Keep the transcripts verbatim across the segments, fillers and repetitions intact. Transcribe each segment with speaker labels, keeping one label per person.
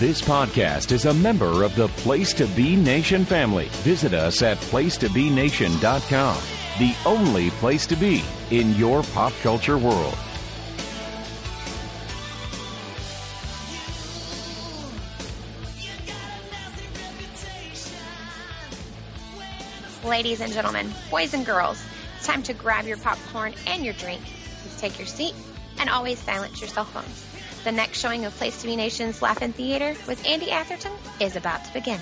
Speaker 1: This podcast is a member of the Place to Be Nation family. Visit us at place to be nation dot com, the only place to be in your pop culture world.
Speaker 2: Ladies and gentlemen, boys and girls, it's time to grab your popcorn and your drink. Please take your seat and always silence your cell phones. The next showing of Place to Be Nation's Laugh-In Theater with Andy Atherton is about to begin.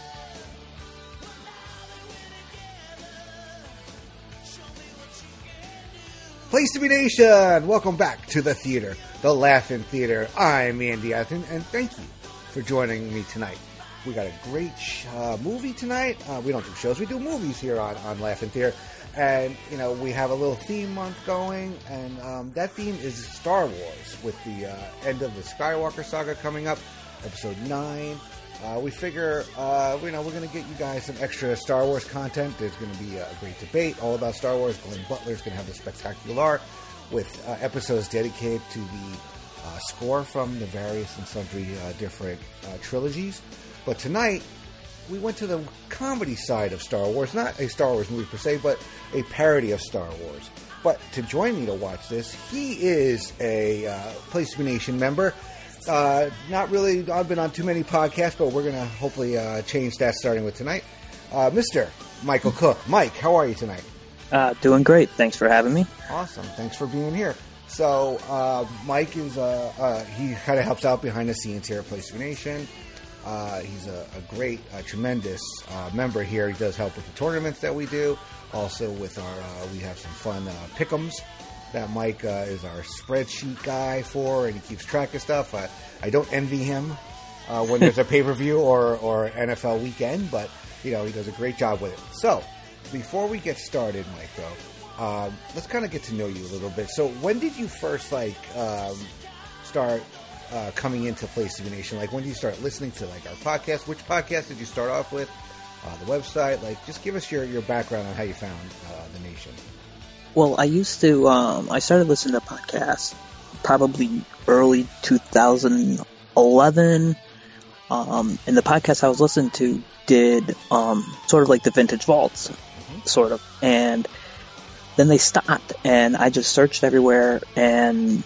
Speaker 3: Place to Be Nation! Welcome back to the theater, the Laugh-In Theater. I'm Andy Atherton, and thank you for joining me tonight. We got a great uh, movie tonight. Uh, we don't do shows, we do movies here on, on Laugh-In Theater. And, you know, we have a little theme month going, and um, that theme is Star Wars, with the uh, end of the Skywalker saga coming up, episode nine. Uh, we figure, uh, you know, we're going to get you guys some extra Star Wars content. There's going to be a great debate all about Star Wars. Glenn Butler's going to have the Spectacular with uh, episodes dedicated to the uh, score from the various and sundry uh, different uh, trilogies. But tonight, we went to the comedy side of Star Wars. Not a Star Wars movie per se, but a parody of Star Wars. But to join me to watch this, he is a uh, Place to Be Nation member. Uh, not really, I've been on too many podcasts, but we're going to hopefully uh, change that starting with tonight. Uh, Mister Michael Cook. Mike, how are you tonight?
Speaker 4: Uh, doing great. Thanks for having me.
Speaker 3: Awesome. Thanks for being here. So, uh, Mike is, uh, uh, he kind of helps out behind the scenes here at Place to Be Nation. Uh, he's a, a great, uh, tremendous uh, member here. He does help with the tournaments that we do. Also with our, uh, we have some fun uh, pick'ems that Mike uh, is our spreadsheet guy for, and he keeps track of stuff. Uh, I don't envy him uh, when there's a pay-per-view or, or N F L weekend, but, you know, he does a great job with it. So, before we get started, Mike, though, um, let's kind of get to know you a little bit. So, when did you first, like, um, start... Uh, coming into Place to Be Nation? Like, when did you start listening to, like, our podcast? Which podcast did you start off with? Uh, the website? Like, just give us your, your background on how you found uh, the nation.
Speaker 4: Well, I used to, um, I started listening to podcasts probably early two thousand eleven, um, and the podcast I was listening to did um, sort of like the Vintage Vaults, mm-hmm. sort of, and then they stopped, and I just searched everywhere, and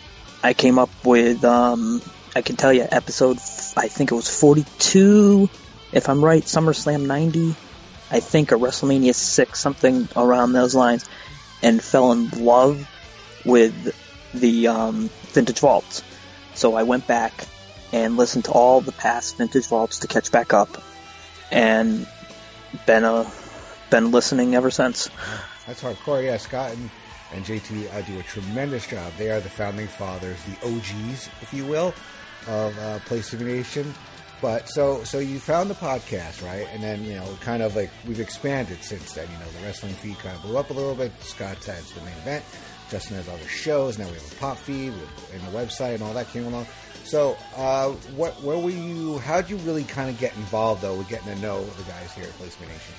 Speaker 4: I came up with, um, I can tell you, episode, I think it was forty-two, if I'm right, SummerSlam ninety, I think, or WrestleMania six, something around those lines, and fell in love with the um, Vintage Vaults. So I went back and listened to all the past Vintage Vaults to catch back up, and been, uh, been listening ever since.
Speaker 3: That's hardcore, yeah, Scott and... And J T uh, do a tremendous job. They are the founding fathers, the O Gs, if you will, of uh, Place to Be Nation. But so so you found the podcast, right? And then, you know, kind of like we've expanded since then. You know, the wrestling feed kind of blew up a little bit. Scott has the main event. Justin has other shows. Now we have a pop feed and a website and all that came along. So uh, what, where were you, how'd you really kind of get involved, though, with getting to know the guys here at Place to Be Nation?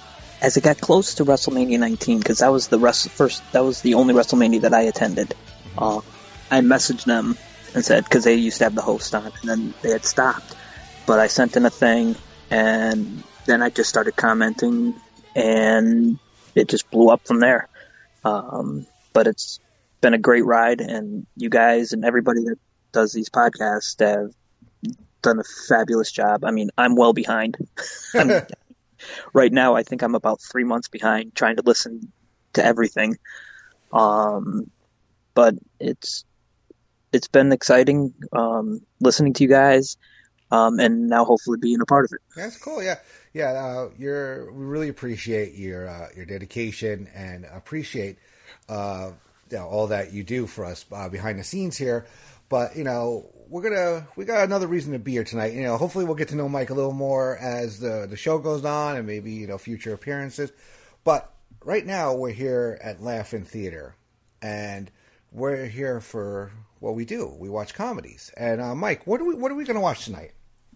Speaker 4: As it got close to WrestleMania nineteen, because that was the rest, first, that was the only WrestleMania that I attended. Mm-hmm. Uh, I messaged them and said, because they used to have the host on, and then they had stopped. But I sent in a thing, and then I just started commenting, and it just blew up from there. Um, but it's been a great ride, and you guys and everybody that does these podcasts have done a fabulous job. I mean, I'm well behind. I mean, right now, I think I'm about three months behind trying to listen to everything. Um, but it's it's been exciting um, listening to you guys, um, and now hopefully being a part of it.
Speaker 3: That's cool. Yeah, yeah. Uh, you're we really appreciate your uh, your dedication and appreciate uh, you know, all that you do for us uh, behind the scenes here. But you know, we're gonna we got another reason to be here tonight. You know, hopefully we'll get to know Mike a little more as the the show goes on, and maybe you know future appearances. But right now we're here at Laugh-In Theater, and we're here for what we do. We watch comedies. And uh, Mike, what are we what are we going to watch tonight?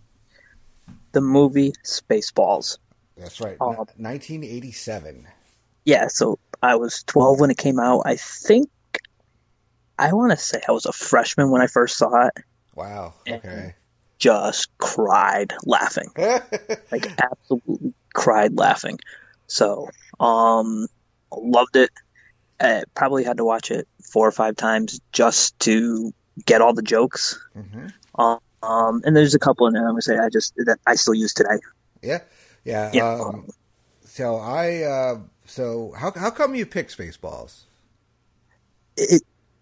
Speaker 4: The movie Spaceballs.
Speaker 3: That's right,
Speaker 4: um,
Speaker 3: nineteen eighty-seven.
Speaker 4: Yeah, so I was twelve when it came out. I think I want to say I was a freshman when I first saw it.
Speaker 3: Wow. Okay.
Speaker 4: just cried laughing. Like, absolutely cried laughing. So, um, loved it. I probably had to watch it four or five times just to get all the jokes.
Speaker 3: Mm-hmm.
Speaker 4: Um, um, and there's a couple in there I'm gonna say I just that I still use today.
Speaker 3: Yeah, yeah.
Speaker 4: Yeah.
Speaker 3: Um, so I, uh, so how how come you pick Spaceballs?
Speaker 4: It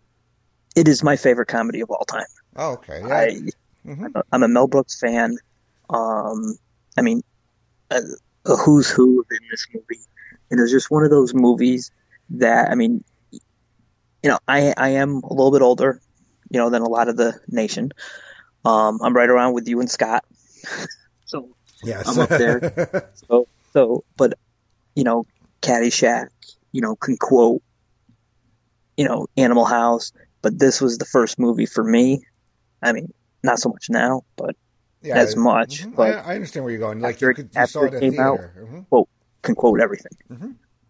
Speaker 4: it is my favorite comedy of all time.
Speaker 3: Oh, okay. Yeah.
Speaker 4: I
Speaker 3: mm-hmm.
Speaker 4: I'm a Mel Brooks fan. Um, I mean, a, a who's who in this movie, and it was just one of those movies that I mean, you know, I I am a little bit older, you know, than a lot of the nation. Um, I'm right around with you and Scott, so
Speaker 3: yes.
Speaker 4: I'm up there. so so, but you know, Caddyshack, you know, can quote, you know, Animal House, but this was the first movie for me. I mean, not so much now, but
Speaker 3: yeah,
Speaker 4: as much.
Speaker 3: Mm-hmm.
Speaker 4: But
Speaker 3: I, I understand where you're going. Like
Speaker 4: after,
Speaker 3: you, could, you saw it at
Speaker 4: came
Speaker 3: theater.
Speaker 4: out,
Speaker 3: mm-hmm.
Speaker 4: quote, can quote everything.
Speaker 3: Mm-hmm.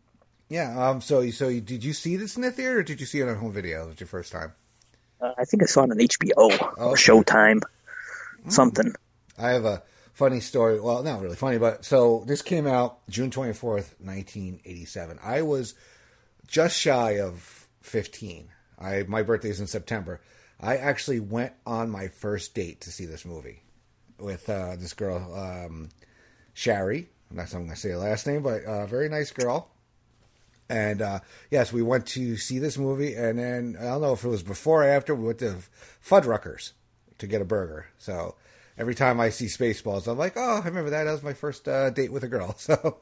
Speaker 3: Yeah. Um. So, so you, did you see this in the theater, or did you see it on home video? It was your first time.
Speaker 4: Uh, I think I saw it on H B O
Speaker 3: oh,
Speaker 4: or
Speaker 3: okay.
Speaker 4: Showtime, something.
Speaker 3: I have a funny story. Well, not really funny, but so this came out June twenty-fourth, nineteen eighty-seven. I was just shy of fifteen. I my birthday's in September. I actually went on my first date to see this movie with uh, this girl, um, Shari. I'm not going to say her last name, but a uh, very nice girl. And, uh, yes, we went to see this movie, and then, I don't know if it was before or after, we went to Fuddruckers to get a burger. So, every time I see Spaceballs, I'm like, oh, I remember that. That was my first uh, date with a girl. So,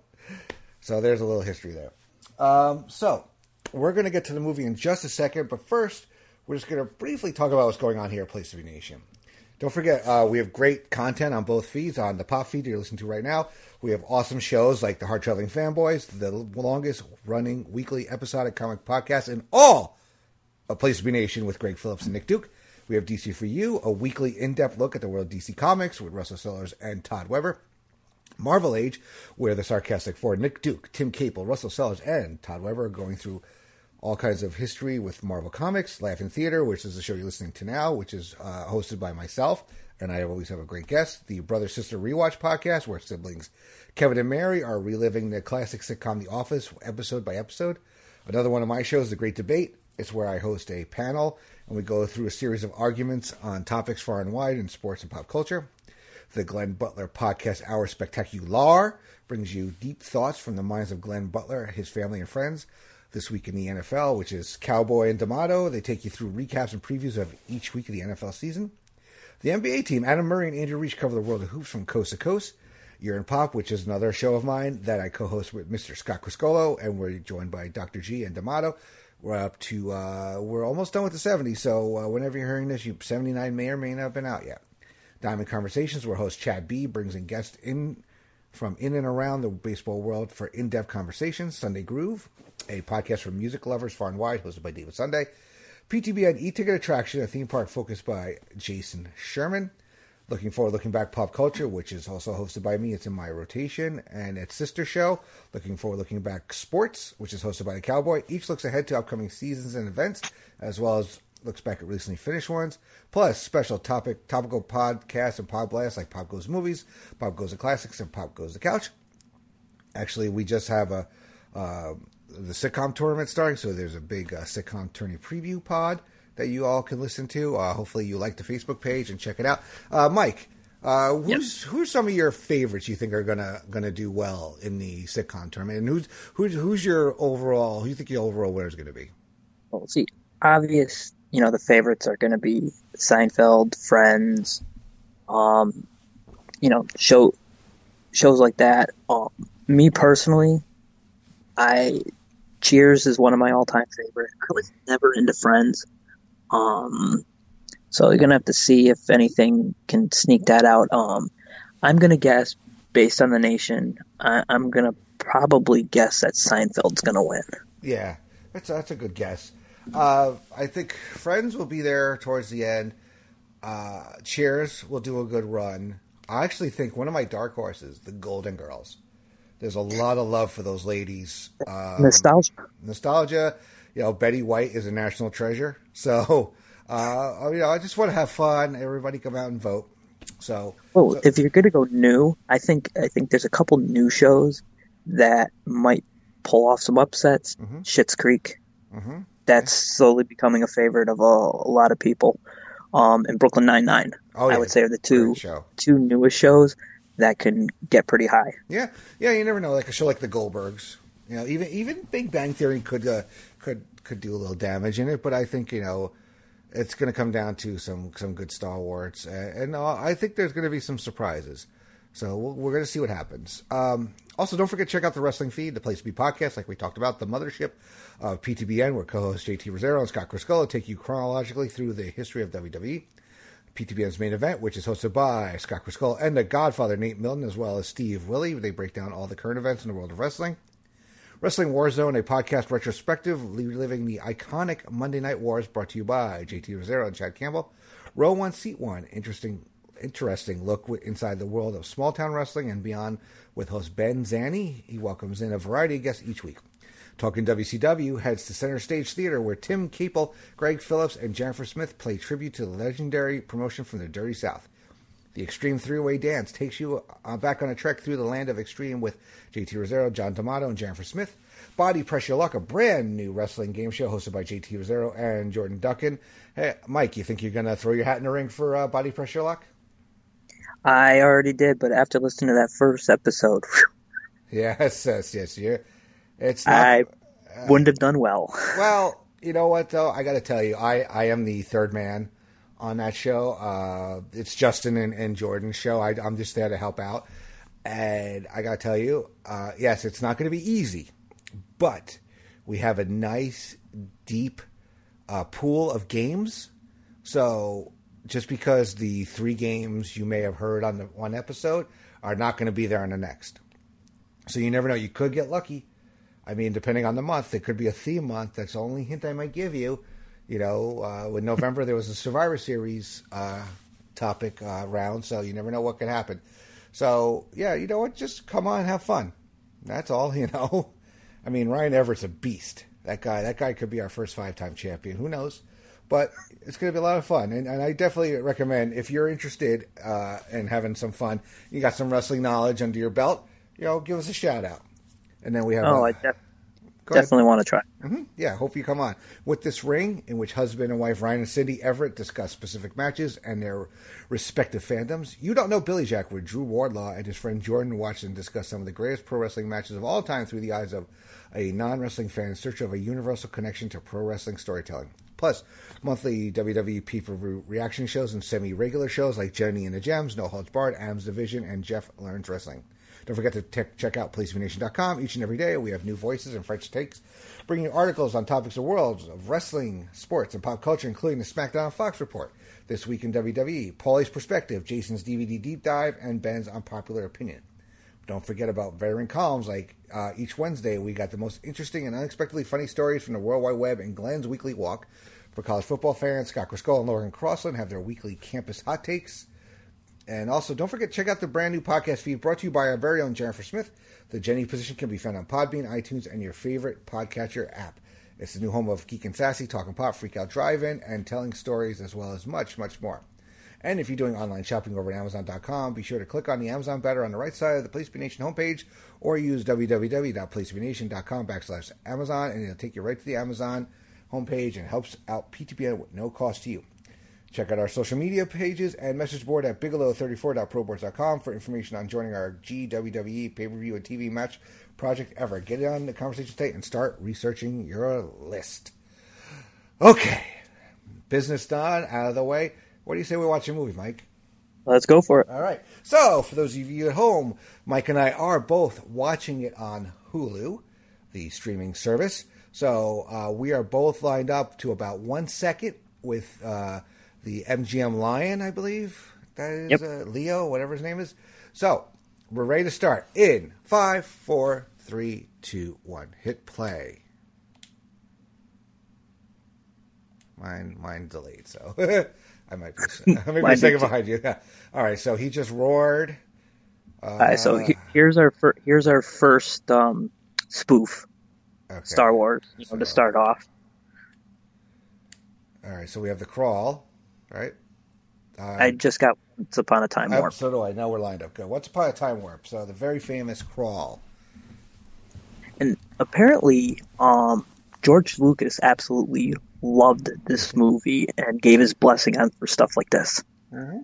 Speaker 3: so there's a little history there. Um, so, we're going to get to the movie in just a second, but first, we're just going to briefly talk about what's going on here at Place to Be Nation. Don't forget, uh, we have great content on both feeds. On the pop feed you're listening to right now, we have awesome shows like the Hard Traveling Fanboys, the longest running weekly episodic comic podcast in all of Place to Be Nation with Greg Phillips and Nick Duke. We have D C For You, a weekly in-depth look at the world of D C Comics with Russell Sellers and Todd Weber. Marvel Age, where the Sarcastic Four, Nick Duke, Tim Capel, Russell Sellers, and Todd Weber are going through all kinds of history with Marvel Comics. Laugh-In Theater, which is the show you're listening to now, which is uh, hosted by myself, and I always have a great guest. The Brother Sister Rewatch podcast, where siblings Kevin and Mary are reliving the classic sitcom The Office episode by episode. Another one of my shows, The Great Debate. It's where I host a panel, and we go through a series of arguments on topics far and wide in sports and pop culture. The Glenn Butler Podcast Hour Spectacular brings you deep thoughts from the minds of Glenn Butler, his family, and friends. This Week in the N F L, which is Cowboy and D'Amato. They take you through recaps and previews of each week of the N F L season. The N B A team, Adam Murray and Andrew Reich, cover the world of hoops from coast to coast. Year in Pop, which is another show of mine that I co-host with Mister Scott Criscolo, and we're joined by Doctor G and D'Amato. We're up to, uh, we're almost done with the seventies, so uh, whenever you're hearing this, you seventy-nine may or may not have been out yet. Diamond Conversations, where host Chad B brings in guests in from in and around the baseball world for in-depth conversations. Sunday Groove, a podcast for music lovers far and wide, hosted by David Sunday. P T B N E-Ticket Attraction, a theme park focused by Jason Sherman. Looking Forward, Looking Back Pop Culture, which is also hosted by me. It's in my rotation. And its sister show, Looking Forward, Looking Back Sports, which is hosted by the Cowboy. Each looks ahead to upcoming seasons and events, as well as looks back at recently finished ones. Plus, special topic, topical podcasts and pod blasts like Pop Goes Movies, Pop Goes the Classics, and Pop Goes the Couch. Actually, we just have a uh, the sitcom tournament starting, so there's a big uh, sitcom tourney preview pod that you all can listen to. Uh, hopefully you like the Facebook page and check it out. Uh, Mike, uh, who's yep. who's some of your favorites you think are gonna gonna do well in the sitcom tournament, and who's who's who's your overall? Who do you think your overall winner is going to be?
Speaker 4: Well, see, obvious, you know, the favorites are going to be Seinfeld, Friends, um, you know, show shows like that. Um, me personally, I Cheers is one of my all-time favorite. I was never into Friends. Um, so you're going to have to see if anything can sneak that out. Um, I'm going to guess, based on the nation, I, I'm going to probably guess that Seinfeld's going to win.
Speaker 3: Yeah, that's, that's a good guess. Uh, I think Friends will be there towards the end. Uh, Cheers will do a good run. I actually think one of my dark horses, the Golden Girls. There's a lot of love for those ladies. Um,
Speaker 4: nostalgia.
Speaker 3: Nostalgia. You know, Betty White is a national treasure. So, uh, you know, I just want to have fun. Everybody come out and vote. So,
Speaker 4: well,
Speaker 3: so
Speaker 4: if you're going to go new, I think I think there's a couple new shows that might pull off some upsets.
Speaker 3: mm-hmm.
Speaker 4: Schitt's Creek,
Speaker 3: Mm-hmm.
Speaker 4: that's
Speaker 3: yeah.
Speaker 4: slowly becoming a favorite of a, a lot of people. Um, and Brooklyn Nine-Nine,
Speaker 3: oh, yeah.
Speaker 4: I would say, are the two
Speaker 3: show.
Speaker 4: two newest shows that can get pretty high.
Speaker 3: Yeah, yeah. You never know. Like a show like The Goldbergs, you know, even even Big Bang Theory could uh, could could do a little damage in it. But I think, you know, it's going to come down to some some good stalwarts, and, and uh, I think there's going to be some surprises. So we'll, we're going to see what happens. Um, also, don't forget to check out the Wrestling Feed, the Place to Be podcast, like we talked about, the mothership of P T B N, where co-hosts J T Rosero and Scott Criscuolo take you chronologically through the history of W W E. P T B N's main event, which is hosted by Scott Criscuolo and the Godfather Nate Milton, as well as Steve Willie. They break down all the current events in the world of wrestling. Wrestling Warzone, a podcast retrospective, reliving the iconic Monday Night Wars, brought to you by J T Rosero and Chad Campbell. Row One, Seat One, interesting interesting look inside the world of small-town wrestling and beyond with host Ben Zanny. He welcomes in a variety of guests each week. Talking W C W heads to Center Stage Theater, where Tim Capel, Greg Phillips, and Jennifer Smith play tribute to the legendary promotion from the Dirty South. The Extreme Three-Way Dance takes you uh, back on a trek through the land of extreme with J T Rosero, John D'Amato, and Jennifer Smith. Body Pressure Luck, a brand new wrestling game show hosted by J T Rosero and Jordan Duncan. Hey, Mike, you think you're going to throw your hat in the ring for uh, Body Pressure Luck?
Speaker 4: I already did, but after listening to that first episode, whew,
Speaker 3: yes, yes, yes. You're, it's not,
Speaker 4: I
Speaker 3: uh,
Speaker 4: wouldn't have done well.
Speaker 3: Well, you know what, though? I got to tell you, I, I am the third man on that show. Uh, it's Justin and, and Jordan's show. I, I'm just there to help out. And I got to tell you, uh, yes, it's not going to be easy, but we have a nice, deep uh, pool of games. So just because the three games you may have heard on the one episode are not going to be there on the next. So you never know. You could get lucky. I mean, depending on the month, it could be a theme month. That's the only hint I might give you. You know, uh, in November, there was a Survivor Series uh, topic uh, round, so you never know what could happen. So, yeah, you know what? Just come on, have fun. That's all, you know. I mean, Ryan Everett's a beast. That guy, that guy could be our first five-time champion. Who knows? But it's going to be a lot of fun. And, and I definitely recommend, if you're interested uh, in having some fun, you got some wrestling knowledge under your belt, you know, give us a shout-out. And then we have...
Speaker 4: Oh,
Speaker 3: uh,
Speaker 4: I def- definitely want to try.
Speaker 3: Mm-hmm. Yeah, hope you come on. With this ring, in which husband and wife Ryan and Cindy Everett discuss specific matches and their respective fandoms, You Don't Know Billy Jack, where Drew Wardlaw and his friend Jordan watch and discuss some of the greatest pro wrestling matches of all time through the eyes of a non-wrestling fan in search of a universal connection to pro wrestling storytelling. Plus, monthly W W E pay-per-view reaction shows and semi-regular shows like Jenny and the Gems, No Holds Barred, Adam's Division, and Jeff Learns Wrestling. Don't forget to te- check out place to be nation dot com. Each and every day, we have new voices and fresh takes, bringing you articles on topics of worlds of wrestling, sports, and pop culture, including the SmackDown Fox Report, This Week in W W E, Paulie's Perspective, Jason's D V D Deep Dive, and Ben's Unpopular Opinion. Don't forget about veteran columns like uh, each Wednesday, we got the most interesting and unexpectedly funny stories from the World Wide Web and Glenn's Weekly Walk. For college football fans, Scott Criscuolo and Logan Crossland have their weekly campus hot takes. And also, don't forget to check out the brand new podcast feed brought to you by our very own Jennifer Smith. The Jenny Position can be found on Podbean, iTunes, and your favorite podcatcher app. It's the new home of Geek and Sassy, Talking Pop, Freak Out Drive-In, and telling stories, as well as much, much more. And if you're doing online shopping over at Amazon dot com, be sure to click on the Amazon banner on the right side of the Place to Be Nation homepage, or use w w w dot place to be nation dot com backslash Amazon, and it'll take you right to the Amazon homepage and helps out P T B N with no cost to you. Check out our social media pages and message board at bigelow thirty-four dot pro boards dot com for information on joining our G W W E pay-per-view and T V match project ever. Get in on the conversation today and start researching your list. Okay. Business done, out of the way. What do you say we watch a movie, Mike?
Speaker 4: Let's go for it.
Speaker 3: All right. So, for those of you at home, Mike and I are both watching it on Hulu, the streaming service. So, uh, we are both lined up to about one second with... Uh, the M G M Lion, I believe. That is
Speaker 4: yep.
Speaker 3: uh, Leo, whatever his name is. So, we're ready to start. In five, four, three, two, one. Hit play. Mine, mine delayed, so I might be, I might be a second behind you. Yeah. All right, so he just roared. Uh,
Speaker 4: All right, so he, here's our fir- here's our first um, spoof, okay. Star Wars. You know, so, to start off.
Speaker 3: All right, so we have The Crawl. Right? Uh,
Speaker 4: I just got Once Upon a Time
Speaker 3: I,
Speaker 4: Warp.
Speaker 3: so do I. Now we're lined up. Good. Once Upon a Time Warp. So the very famous Crawl.
Speaker 4: And apparently, um, George Lucas absolutely loved this movie and gave his blessing on for stuff like this.
Speaker 3: Mm-hmm.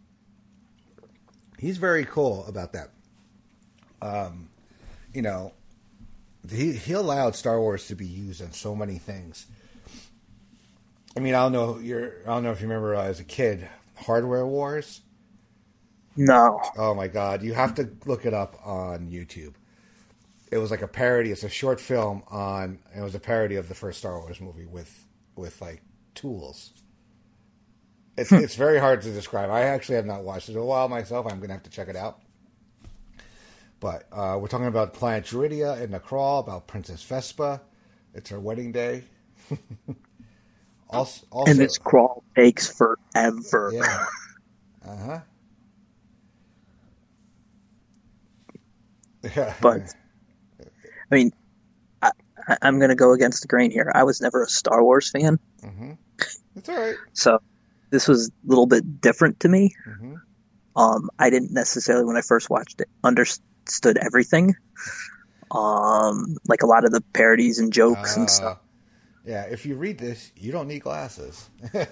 Speaker 3: He's very cool about that. Um, you know, he he allowed Star Wars to be used in so many things. I mean, I don't know. You're. I don't know if you remember uh, as a kid, Hardware Wars.
Speaker 4: No.
Speaker 3: Oh my God! You have to look it up on YouTube. It was like a parody. It's a short film on. It was a parody of the first Star Wars movie with with like tools. It's it's very hard to describe. I actually have not watched it in a while myself. I'm going to have to check it out. But uh, we're talking about Planet Druidia and the Crawl, about Princess Vespa. It's her wedding day. also, also,
Speaker 4: And this crawl takes forever.
Speaker 3: Yeah. Uh huh. Yeah.
Speaker 4: But, I mean, I, I- I'm going to go against the grain here. I was never a Star Wars fan.
Speaker 3: Mm-hmm. It's all right.
Speaker 4: So this was a little bit different to me.
Speaker 3: Mm-hmm.
Speaker 4: Um, I didn't necessarily, when I first watched it, understood everything. Um, like a lot of the parodies and jokes
Speaker 3: Uh,
Speaker 4: and stuff.
Speaker 3: Yeah, if you read this, you don't need glasses.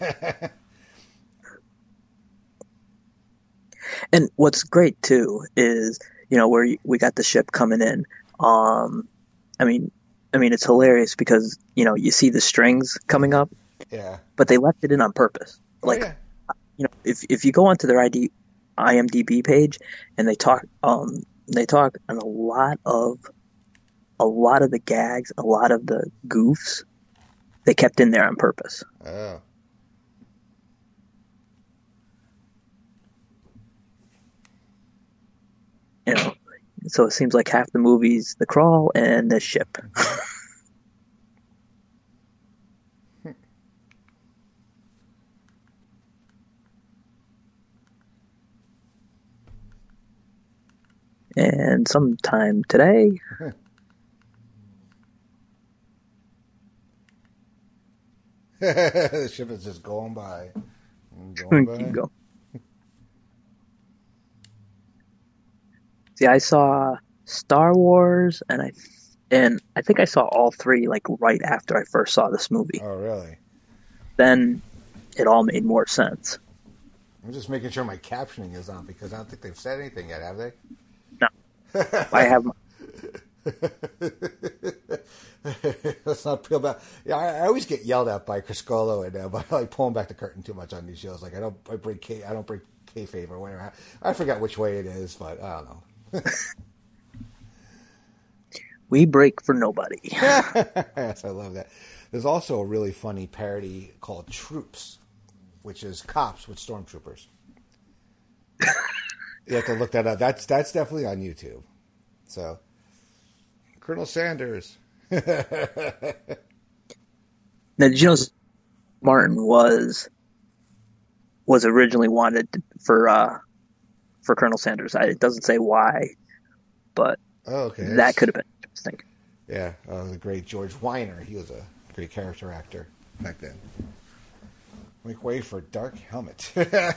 Speaker 4: And what's great too is, you know, where we got the ship coming in. Um, I mean, I mean, it's hilarious because, you know, you see the strings coming up,
Speaker 3: Yeah.
Speaker 4: but they left it in on purpose.
Speaker 3: Oh,
Speaker 4: Like,
Speaker 3: yeah.
Speaker 4: you know, if if you go onto their I D, I M D B page and they talk, um, they talk on a lot of, a lot of the gags, a lot of the goofs, they kept in there on purpose.
Speaker 3: Oh.
Speaker 4: You know, so it seems like half the movie's The Crawl and the ship. And sometime today,
Speaker 3: The ship is just going by. Going by.
Speaker 4: keep going. See, I saw Star Wars, and I and I think I saw all three like right after I first saw this movie.
Speaker 3: Oh, really?
Speaker 4: Then it all made more sense.
Speaker 3: I'm just making sure my captioning is on because I don't think they've said anything yet, have they?
Speaker 4: No, I have. My,
Speaker 3: Let's not feel bad. Yeah, I, I always get yelled at by Criscolo and uh, by like pulling back the curtain too much on these shows. Like I don't, I break, K, I don't break kayfabe or whatever. I forget which way it is, but I don't know.
Speaker 4: we break for nobody.
Speaker 3: Yes, I love that. There's also a really funny parody called Troops, which is cops with stormtroopers. You have to look that up. That's that's definitely on YouTube. So, Colonel Sanders.
Speaker 4: Now, did you know Martin was was originally wanted for uh, for Colonel Sanders? I, it doesn't say why, but
Speaker 3: Oh, okay.
Speaker 4: that could have been interesting.
Speaker 3: Yeah, uh, the great George Weiner. He was a great character actor back then. Make way for Dark Helmet.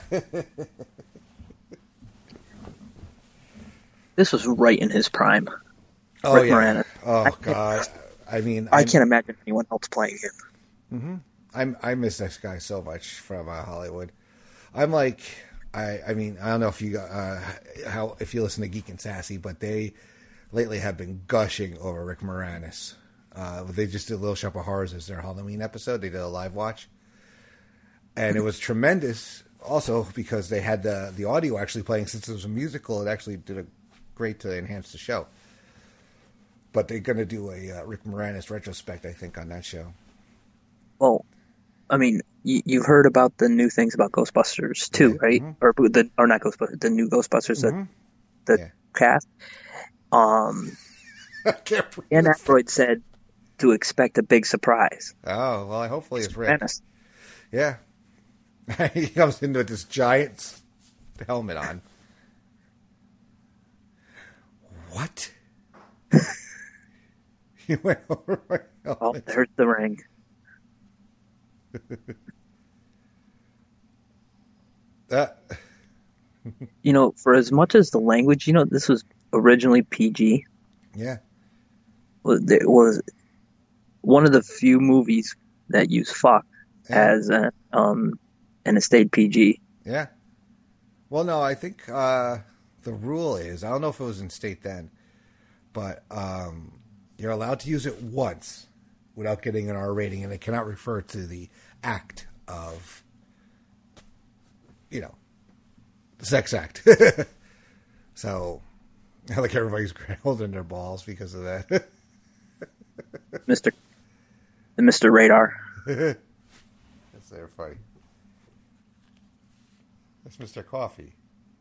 Speaker 4: This was right in his prime.
Speaker 3: Oh,
Speaker 4: Rick
Speaker 3: yeah.
Speaker 4: Moranis.
Speaker 3: Oh,
Speaker 4: I-
Speaker 3: God. I mean,
Speaker 4: I
Speaker 3: I'm-
Speaker 4: can't imagine anyone else playing him.
Speaker 3: I'm, I miss this guy so much from uh, Hollywood. I'm like, I, I mean, I don't know if you, uh, how if you listen to Geek and Sassy, but they lately have been gushing over Rick Moranis. Uh, they just did Little Shop of Horrors as their Halloween episode. They did a live watch, and it was tremendous. Also, because they had the the audio actually playing, since it was a musical, it actually did a great to enhance the show. But they're going to do a uh, Rick Moranis retrospect, I think, on that show.
Speaker 4: Well, I mean, you, you've heard about the new things about Ghostbusters too,
Speaker 3: Yeah.
Speaker 4: right?
Speaker 3: Mm-hmm.
Speaker 4: Or the or not Ghostbusters, the new Ghostbusters,
Speaker 3: Mm-hmm.
Speaker 4: the, the
Speaker 3: Yeah.
Speaker 4: cast. Um,
Speaker 3: I can't breathe.
Speaker 4: Dan Aykroyd said to expect a big surprise.
Speaker 3: Oh, well, hopefully it's Rick.
Speaker 4: Moranis.
Speaker 3: Yeah. He comes in with this giant helmet on. What? He went over my
Speaker 4: Oh,
Speaker 3: helmet.
Speaker 4: there's the ring.
Speaker 3: Uh,
Speaker 4: You know, for as much as the language, you know, this was originally P G.
Speaker 3: yeah.
Speaker 4: It was one of the few movies that use fuck
Speaker 3: Yeah.
Speaker 4: as a, um, and it stayed P G.
Speaker 3: Yeah. Well, no, I think uh, the rule is, I don't know if it was in state then, but um, you're allowed to use it once without getting an R rating, and it cannot refer to the act of, you know, the sex act. So, I like everybody's holding their balls because of that.
Speaker 4: Mister the Mister Radar.
Speaker 3: That's their funny. That's Mister Coffee.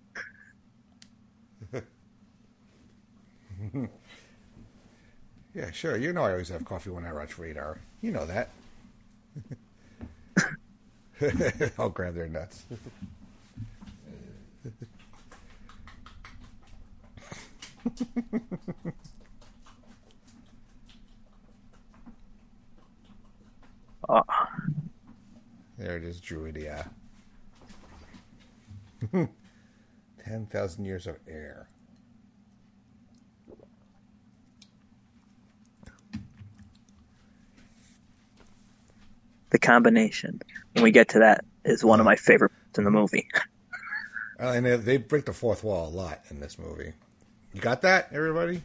Speaker 3: Yeah, sure. You know I always have coffee when I watch Radar. You know that. I'll grab their nuts.
Speaker 4: Oh,
Speaker 3: There it is, Druidia. Ten thousand years of air.
Speaker 4: the combination, when we get to that, is one of my favorite parts in the movie.
Speaker 3: Uh, and they, they break the fourth wall a lot in this movie. You got that, everybody?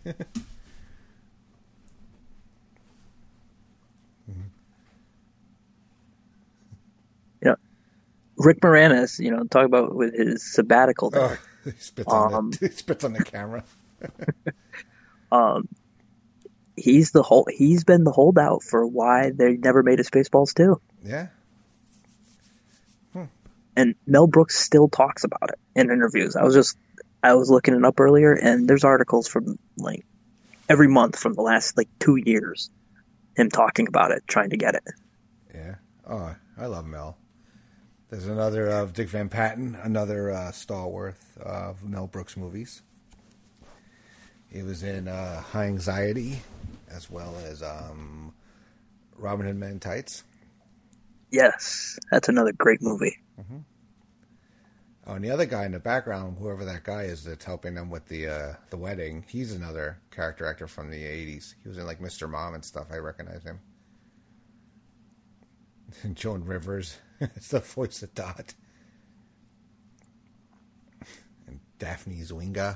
Speaker 4: You know, Rick Moranis, you know, talk about with his sabbatical there.
Speaker 3: Oh, he spits on,
Speaker 4: Um,
Speaker 3: the, he spits on the camera.
Speaker 4: Um, he's the whole. He's been the holdout for why they never made a Spaceballs two.
Speaker 3: Yeah.
Speaker 4: And Mel Brooks still talks about it in interviews. I was just, I was looking it up earlier, and there's articles from like every month from the last like two years, him talking about it, trying to get it.
Speaker 3: Yeah. Oh, I love Mel. There's another of uh, Dick Van Patten, another uh, stalwart of Mel Brooks movies. He was in uh, High Anxiety, as well as um, Robin Hood Men in Tights.
Speaker 4: Yes, that's another great movie.
Speaker 3: Mm-hmm. Oh, and the other guy in the background, whoever that guy is that's helping them with the uh, the wedding, he's another character actor from the eighties. He was in like Mister Mom and stuff. I recognize him. And Joan Rivers, it's the voice of Dot. And Daphne Zwinga.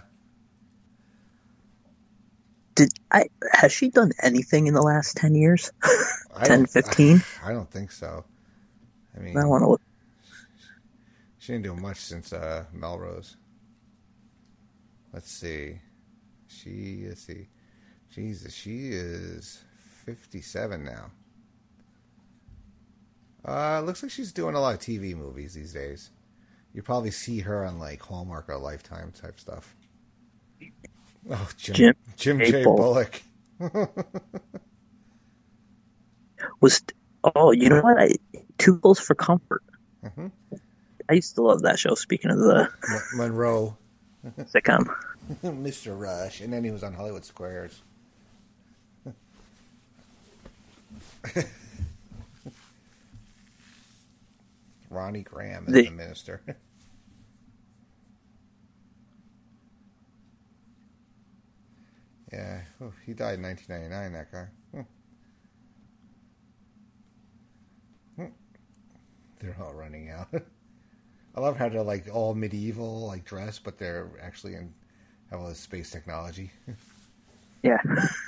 Speaker 4: Did I? Has she done anything in the last ten years?
Speaker 3: I
Speaker 4: ten,
Speaker 3: don't-
Speaker 4: fifteen?
Speaker 3: I, I don't think so. I mean,
Speaker 4: I want to look.
Speaker 3: she didn't do much since uh, Melrose. Let's see. She, let's see. Jesus, she is fifty-seven now. Uh, looks like she's doing a lot of T V movies these days. You probably see her on like Hallmark or Lifetime type stuff. Oh, Jim
Speaker 4: Jim
Speaker 3: Jim
Speaker 4: J.
Speaker 3: J.
Speaker 4: Bullock.
Speaker 3: Bullock.
Speaker 4: Was oh, you know what? I, Too Close for Comfort.
Speaker 3: Mhm.
Speaker 4: I used to love that show. Speaking of the
Speaker 3: M- Monroe.
Speaker 4: sitcom,
Speaker 3: Mister Rush. And then he was on Hollywood Squares. Ronnie Graham as
Speaker 4: The-
Speaker 3: the minister. Yeah, oh, he died in nineteen ninety-nine, that guy. Hmm. Hmm. They're all running out. I love how they're like all medieval, like dressed, but they're actually in have all this space technology.
Speaker 4: yeah.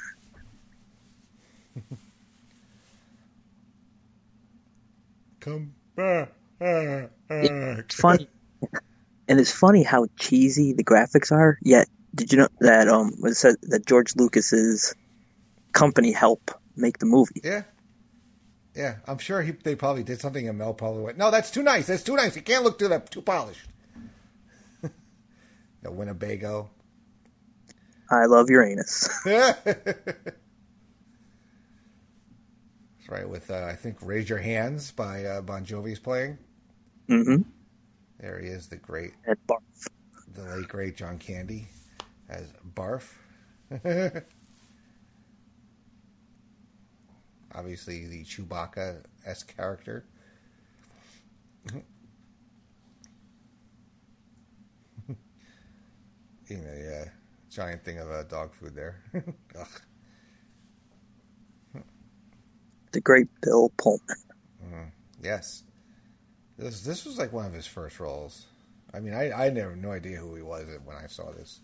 Speaker 3: Come back.
Speaker 4: It's funny, and it's funny how cheesy the graphics are. Yet, did you know that um it said that George Lucas's company helped make the movie?
Speaker 3: Yeah. Yeah, I'm sure he, they probably did something and Mel probably went, no, that's too nice. That's too nice. You can't look too that too polished. The Winnebago.
Speaker 4: I love Uranus.
Speaker 3: That's right, with, uh, I think, Raise Your Hands by uh, Bon Jovi's playing.
Speaker 4: Mm-hmm.
Speaker 3: There he is, the great,
Speaker 4: At Barf.
Speaker 3: the late, great John Candy as Barf. Obviously, the Chewbacca-esque character. eating a uh, giant thing of uh, dog food there. Ugh.
Speaker 4: The great Bill Pullman.
Speaker 3: Mm, yes. This this was like one of his first roles. I mean, I, I never no idea who he was when I saw this.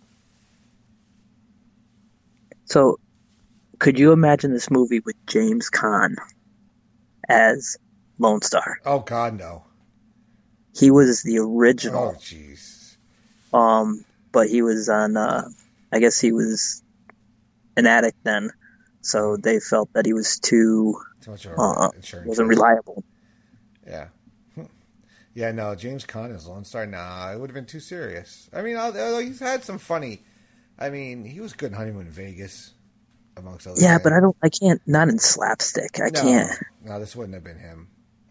Speaker 4: So, could you imagine this movie with James Caan as Lone Star?
Speaker 3: Oh, God, no.
Speaker 4: He was the original.
Speaker 3: Oh, jeez.
Speaker 4: Um, but he was on, uh, I guess he was an addict then, so they felt that he was too,
Speaker 3: Too much of a
Speaker 4: uh,
Speaker 3: insurance.
Speaker 4: wasn't reliable.
Speaker 3: Yeah. Yeah, no, James Caan as Lone Star, nah, it would have been too serious. I mean, although he's had some funny, I mean, he was good in Honeymoon in Vegas, amongst other
Speaker 4: Yeah,
Speaker 3: things.
Speaker 4: but I don't, I can't, not in slapstick. I
Speaker 3: no,
Speaker 4: can't.
Speaker 3: No, this wouldn't have been him.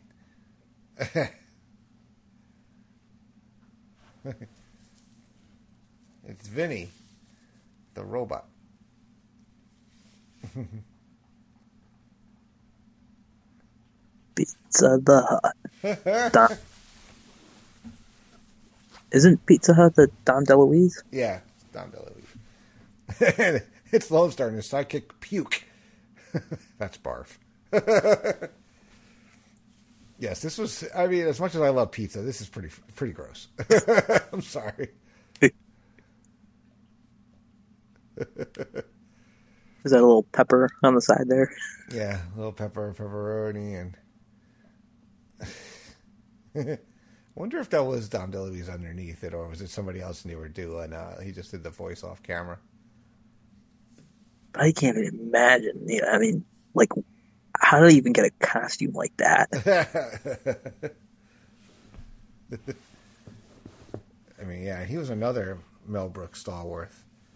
Speaker 3: It's Vinny, the robot.
Speaker 4: Pizza the Hut. Don, isn't Pizza Hut the Dom DeLuise?
Speaker 3: Yeah, it's Dom DeLuise. It's Lone Star and his sidekick Puke. That's barf. Yes, this was, I mean, as much as I love pizza, this is pretty pretty gross. I'm sorry.
Speaker 4: Is that a little pepper on the side there?
Speaker 3: Yeah, a little pepper, pepperoni, and... wonder if that was Dom DeLuise underneath it, or was it somebody else they were doing? Uh, he just did the voice off camera.
Speaker 4: I can't even imagine. You know, I mean, like, how do they even get a costume like that?
Speaker 3: I mean, yeah, he was another Mel Brooks stalwart.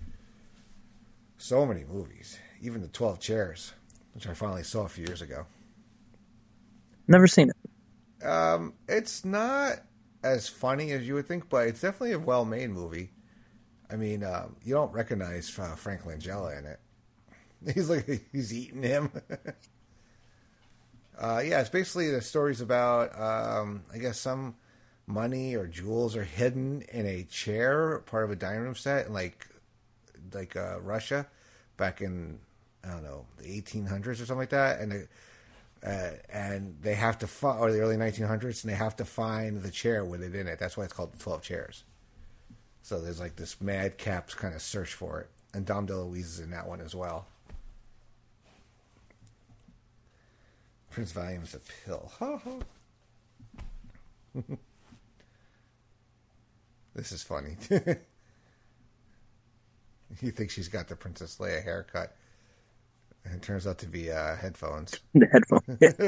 Speaker 3: So many movies, even the twelve Chairs, which I finally saw a few years ago.
Speaker 4: Never seen it.
Speaker 3: Um, it's not as funny as you would think, but it's definitely a well-made movie. I mean, um, you don't recognize uh, Frank Langella in it. He's like he's eating him. uh, yeah, it's basically the story's about, um, I guess, some money or jewels are hidden in a chair, part of a dining room set, in like like uh, Russia, back in I don't know the eighteen hundreds or something like that, and. They, Uh, and they have to find, or the early nineteen hundreds, and they have to find the chair with it in it. That's why it's called the twelve Chairs. So there's like this madcap kind of search for it. And Dom DeLuise is in that one as well. Prince Valium's a pill. Ha ha. This is funny. You think she's got the Princess Leia haircut. And it turns out to be uh, headphones.
Speaker 4: The headphones. Yeah.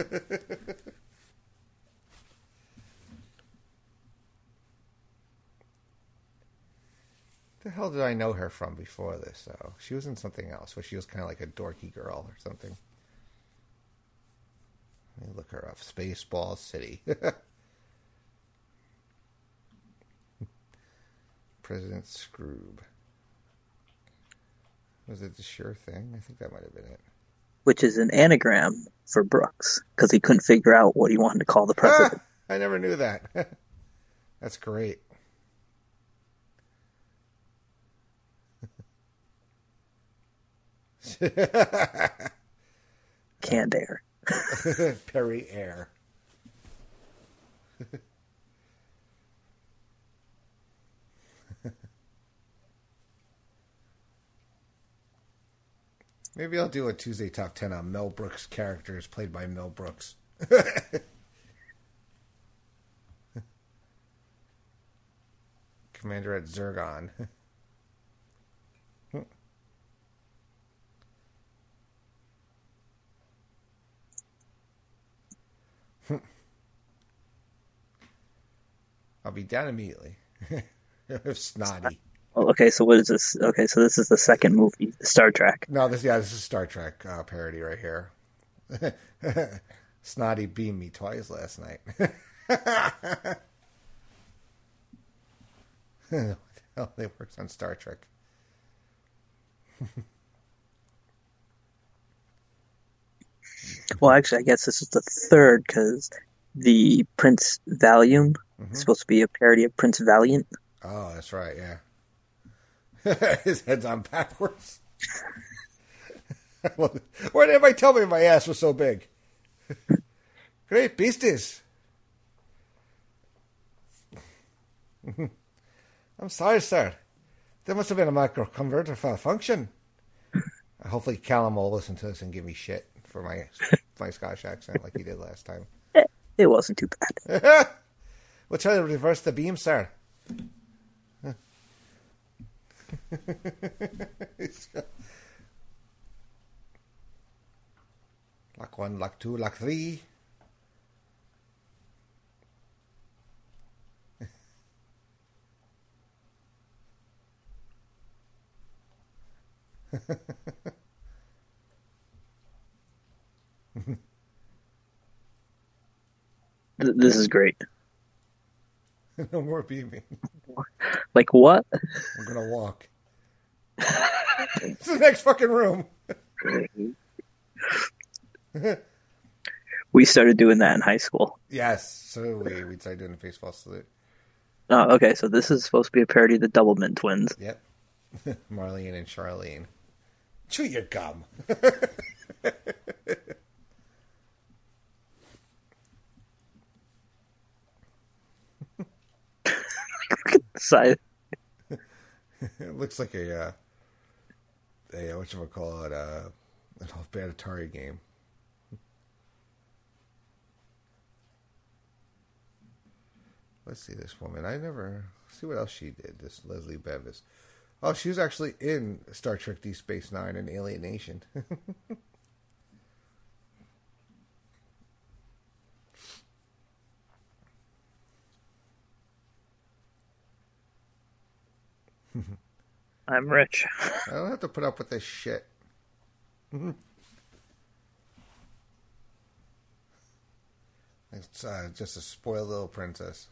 Speaker 3: The hell did I know her from before this, though? She was in something else, where she was kind of like a dorky girl or something. Let me look her up. Spaceball City. President Scroob. Was it The Sure Thing? I think that might have been it.
Speaker 4: Which is an anagram for Brooks, because he couldn't figure out what he wanted to call the president.
Speaker 3: Ah, I never knew that. That's great.
Speaker 4: Canned air.
Speaker 3: Perry Air. Maybe I'll do a Tuesday Top ten on Mel Brooks characters played by Mel Brooks. Commander at Zergon. I'll be down immediately. Snotty.
Speaker 4: Well, okay, so what is this? Okay, so this is the second movie, Star Trek.
Speaker 3: No, this yeah, this is Star Trek uh, parody right here. Snotty beamed me twice last night. What the hell? They worked on Star Trek.
Speaker 4: Well, actually, I guess this is the third, because the Prince Valium
Speaker 3: Mm-hmm.
Speaker 4: is supposed to be a parody of Prince Valiant.
Speaker 3: Oh, that's right, yeah. His head's on backwards. Why did everybody tell me my ass was so big? Great beasties. I'm sorry, sir. There must have been a microconverter malfunction. Hopefully Callum will listen to this and give me shit for my my Scottish accent like he did last time.
Speaker 4: It wasn't too bad.
Speaker 3: We'll try to reverse the beam, sir. Lock one, lock two, lock three.
Speaker 4: This is great.
Speaker 3: No more beaming.
Speaker 4: Like what?
Speaker 3: I'm gonna walk. It's the next fucking room.
Speaker 4: We started doing that in high school.
Speaker 3: Yes, so we we started doing the baseball salute.
Speaker 4: Oh, okay. So this is supposed to be a parody of the Doublemint twins.
Speaker 3: Yep. Marlene and Charlene. Chew your gum.
Speaker 4: Side.
Speaker 3: It looks like a, uh, a whatchamacallit, uh, an off-bad Atari game. Let's see this woman. I never see what else she did. This Leslie Bevis. Oh, she was actually in Star Trek Deep Space Nine and Alien Nation.
Speaker 4: I'm rich.
Speaker 3: I don't have to put up with this shit. It's uh, just a spoiled little princess.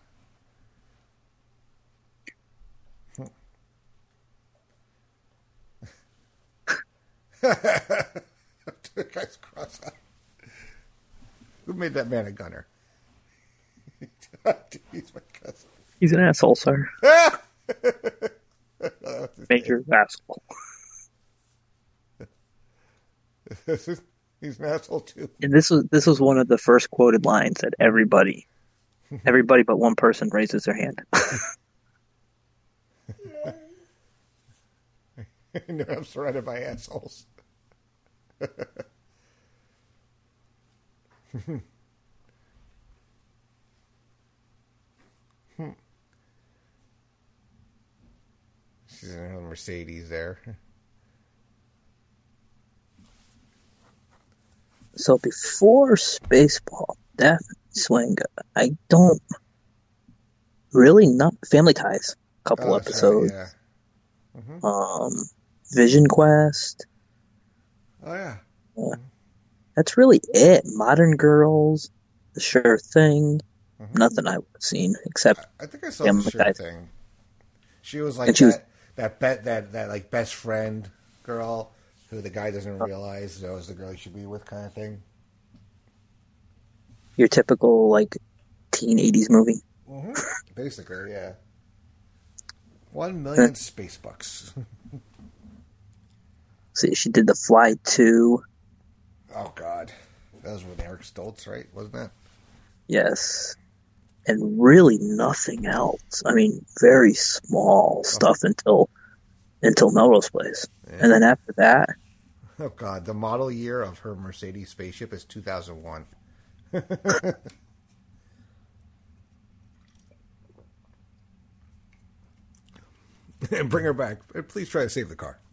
Speaker 3: The guy's cross-eyed. Who made that man a gunner? He's my cousin.
Speaker 4: He's an asshole, sir. Major asshole.
Speaker 3: He's an asshole too.
Speaker 4: And this was this was one of the first quoted lines that everybody, everybody but one person raises their hand.
Speaker 3: I'm surrounded by assholes. She's in her Mercedes there.
Speaker 4: So before Spaceball, Daphne Swenga, I don't really not Family Ties. A couple
Speaker 3: Oh,
Speaker 4: episodes.
Speaker 3: sorry, yeah. Mm-hmm.
Speaker 4: Um, Vision Quest.
Speaker 3: Oh yeah.
Speaker 4: Uh, that's really it. Modern Girls, The Sure Thing.
Speaker 3: Mm-hmm.
Speaker 4: Nothing I've seen except
Speaker 3: I think I saw
Speaker 4: Family
Speaker 3: the sure
Speaker 4: Ties.
Speaker 3: thing. She was like
Speaker 4: And she
Speaker 3: that,
Speaker 4: was-
Speaker 3: that bet that that like best friend girl who the guy doesn't realize that was the girl he should be with, kind of thing.
Speaker 4: Your typical like teen eighties movie.
Speaker 3: Mm-hmm. Basically, yeah. One million space bucks.
Speaker 4: See, she did The Fly two.
Speaker 3: Oh God, that was with Eric Stoltz, right? Wasn't that?
Speaker 4: Yes. And really nothing else. I mean, very small stuff until until Melrose Place.
Speaker 3: Yeah.
Speaker 4: And then after that,
Speaker 3: Oh God, the model year of her Mercedes spaceship is two thousand one. And bring her back. Please try to save the car.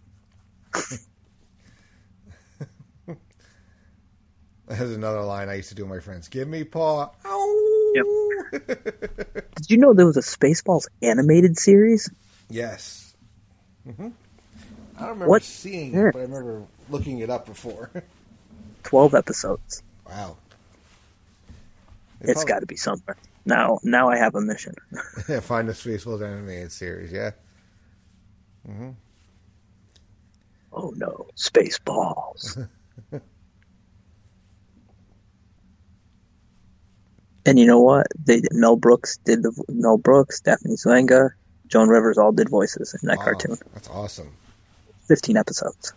Speaker 3: That's another line I used to do with my friends. Give me paw. Ow!
Speaker 4: Yep. Did you know there was a Spaceballs animated series?
Speaker 3: Yes. Mm-hmm. I don't remember
Speaker 4: What?
Speaker 3: seeing
Speaker 4: Yeah.
Speaker 3: it, but I remember looking it up before.
Speaker 4: Twelve episodes.
Speaker 3: Wow.
Speaker 4: It's got to be somewhere. Now, now I have a mission.
Speaker 3: Yeah, find the Spaceballs animated series, yeah. Mm-hmm.
Speaker 4: Oh no, Spaceballs. And you know what? They Mel Brooks did the Mel Brooks, Daphne Swenga, Joan Rivers all did voices in that
Speaker 3: Oh,
Speaker 4: cartoon.
Speaker 3: that's awesome.
Speaker 4: Fifteen episodes.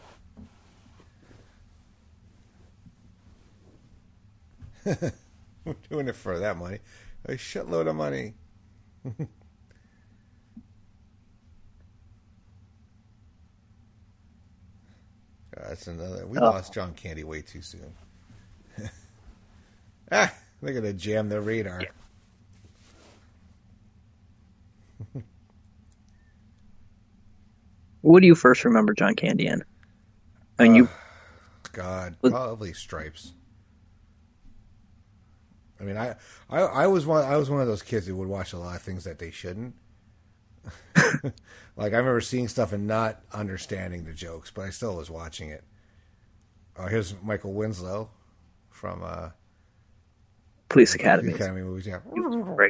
Speaker 3: We're doing it for that money. A shitload of money. God, that's another. We
Speaker 4: Oh.
Speaker 3: lost John Candy way too soon. Ah, they're gonna jam their radar.
Speaker 4: Yeah. What do you first remember John Candy in? I mean, you
Speaker 3: God,
Speaker 4: Was-
Speaker 3: probably Stripes. I mean, I, I, I was one. I was one of those kids who would watch a lot of things that they shouldn't. Like I remember seeing stuff and not understanding the jokes, but I still was watching it. Oh, here's Michael Winslow from uh,
Speaker 4: Police Academy.
Speaker 3: Academy movies. Yeah,
Speaker 4: Right.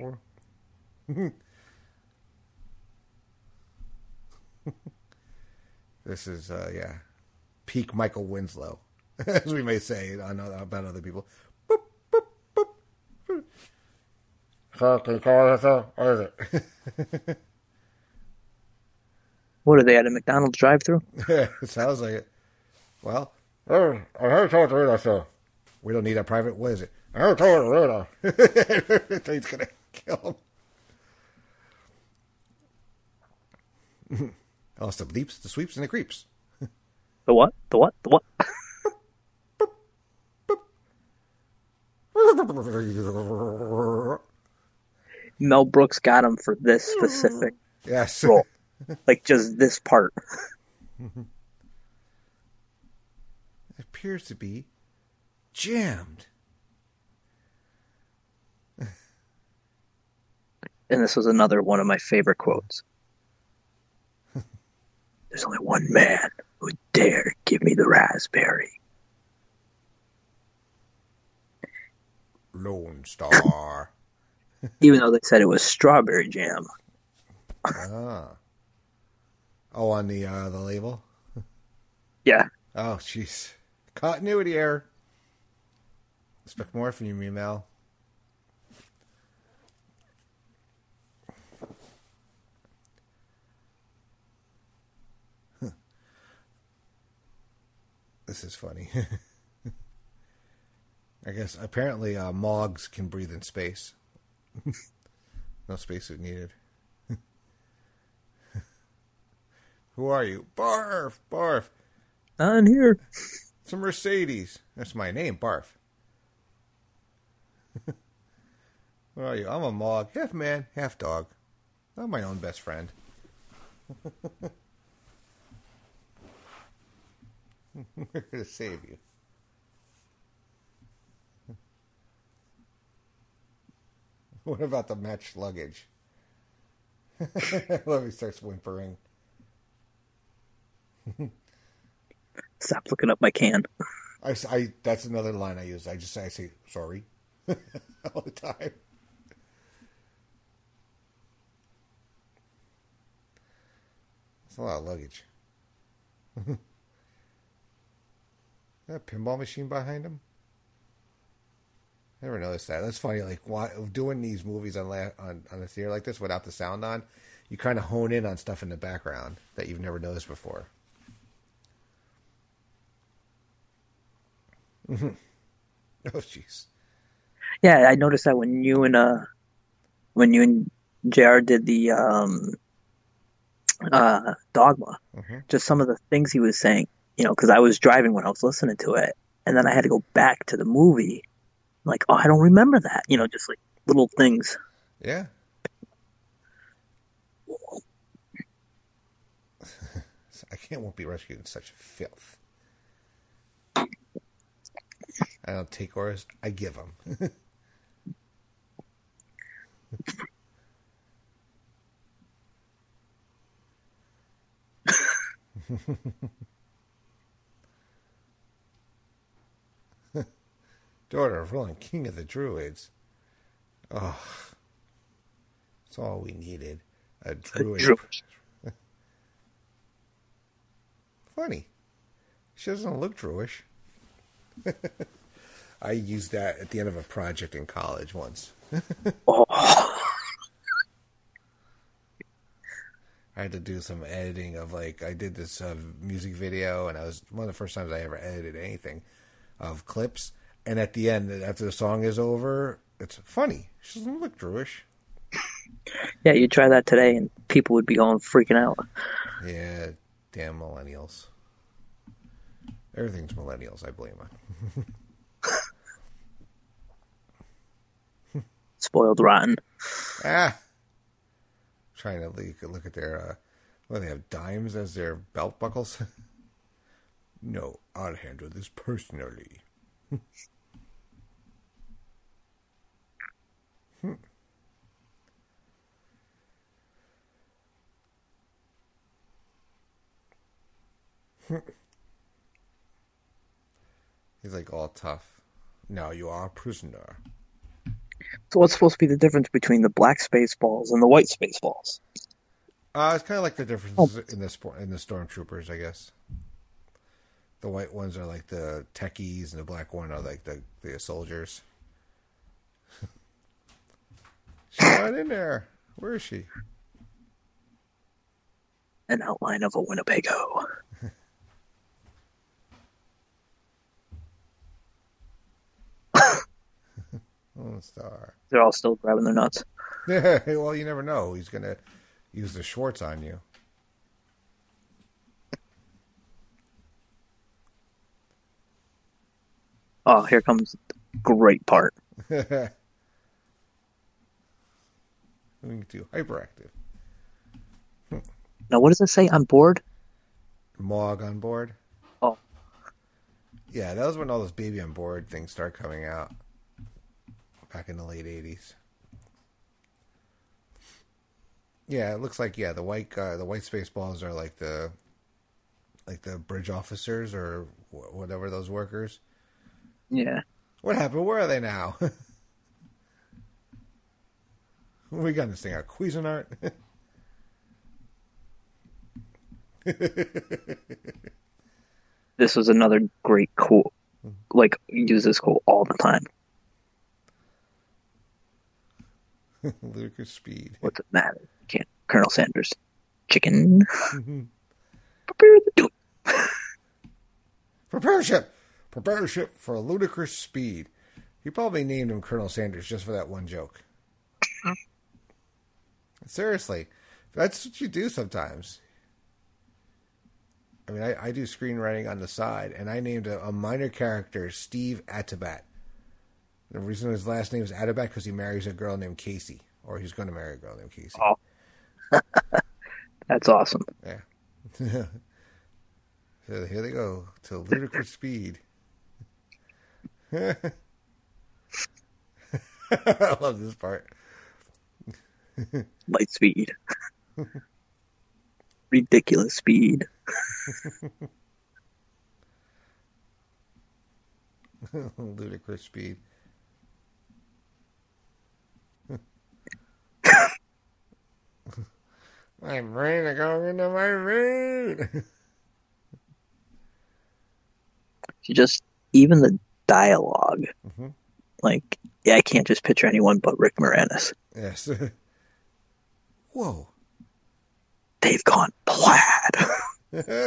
Speaker 3: This is uh, yeah, peak Michael Winslow, as we may say on, about other people. Boop, boop, boop, boop. So, can you call us out? What is it?
Speaker 4: What are they at a McDonald's drive-thru?
Speaker 3: It sounds like it. Well, oh, I heard told the radar, so we don't need a private. What is it? I heard told the radar. He's gonna kill him. Oh, it's the leaps, the sweeps, and the creeps.
Speaker 4: The what? The what? The what? Mel Brooks got him for this specific
Speaker 3: Yes.
Speaker 4: role. Like, just this part.
Speaker 3: It appears to be jammed.
Speaker 4: And this was another one of my favorite quotes. There's only one man who would dare give me the raspberry.
Speaker 3: Lone Star.
Speaker 4: Even though they said it was strawberry jam.
Speaker 3: Ah. Oh, on the uh, the label.
Speaker 4: Yeah.
Speaker 3: Oh, jeez. Continuity error. Expect more from you, Mel. Huh. This is funny. I guess apparently uh, Moggs can breathe in space. No spacesuit needed. Who are you? Barf! Barf!
Speaker 4: I'm here.
Speaker 3: It's a Mercedes. That's my name, Barf. What are you? I'm a Mog. Half man, half dog. I'm my own best friend. We're here to save you. What about the matched luggage? Let me start whimpering.
Speaker 4: Stop looking up my can.
Speaker 3: I, I, that's another line I use. I just say, I say sorry all the time. It's a lot of luggage. That pinball machine behind him? Never noticed that. That's funny. Like why, doing these movies on, la- on on a theater like this without the sound on, you kind of hone in on stuff in the background that you've never noticed before. Oh, jeez.
Speaker 4: Yeah, I noticed that when you and uh, when you and J R did the um, uh, Dogma,
Speaker 3: Mm-hmm.
Speaker 4: just some of the things he was saying, you know, because I was driving when I was listening to it, and then I had to go back to the movie. Like, oh, I don't remember that. You know, just like little things.
Speaker 3: Yeah. I can't won't be rescued in such filth. I don't take orders. I give them. Daughter of Roland, King of the Druids. Oh, that's all we needed. A druid.
Speaker 4: Druid.
Speaker 3: Funny. She doesn't look Druish. I used that at the end of a project in college once.
Speaker 4: Oh,
Speaker 3: had to do some editing of, like, I did this uh, music video, and I was one of the first times I ever edited anything of clips. And at the end, after the song is over, it's funny. She doesn't look Jewish.
Speaker 4: Yeah, you try that today, and people would be going freaking out.
Speaker 3: Yeah, damn millennials. Everything's millennials, I blame them.
Speaker 4: Spoiled rotten.
Speaker 3: Ah. Trying to look, look at their, uh, what, they have dimes as their belt buckles? No, I'll handle this personally. hmm. He's like all tough. Now you are a prisoner.
Speaker 4: So what's supposed to be the difference between the black Spaceballs and the white Spaceballs?
Speaker 3: Uh, it's kind of like the differences oh. in the sport in the stormtroopers, I guess. The white ones are like the techies, and the black one are like the the soldiers. She's not in there. Where is she?
Speaker 4: An outline of a Winnebago.
Speaker 3: Oh, star.
Speaker 4: They're all still grabbing their nuts.
Speaker 3: Yeah, well, you never know. He's going to use the Schwartz on you.
Speaker 4: Oh, here comes the great part.
Speaker 3: We can do hyperactive.
Speaker 4: Now, what does it say on board?
Speaker 3: Mog on board.
Speaker 4: Oh.
Speaker 3: Yeah, that was when all those baby on board things start coming out. Back in the late eighties. Yeah, it looks like, yeah, the white uh, the white Spaceballs are like the like the bridge officers or wh- whatever those workers.
Speaker 4: Yeah.
Speaker 3: What happened? Where are they now? We got this thing out. Cuisinart.
Speaker 4: This was another great quote. Like, use this quote all the time.
Speaker 3: Ludicrous speed.
Speaker 4: What's it matter? Can't. Colonel Sanders. Chicken. Mm-hmm. Prepare the do.
Speaker 3: Prepare ship. Prepare ship for a ludicrous speed. He probably named him Colonel Sanders just for that one joke. Seriously. That's what you do sometimes. I mean, I, I do screenwriting on the side, and I named a, a minor character Steve Atabat. The reason his last name is Atabat because he marries a girl named Casey, or he's going to marry a girl named Casey.
Speaker 4: Oh, that's awesome.
Speaker 3: Yeah. So here they go to ludicrous speed. I love this part.
Speaker 4: Light speed. Ridiculous speed.
Speaker 3: Ludicrous speed. My brain is going into my brain.
Speaker 4: Just even the dialogue, mm-hmm. like, yeah, I can't just picture anyone but Rick Moranis.
Speaker 3: Yes. Whoa.
Speaker 4: They've gone plaid.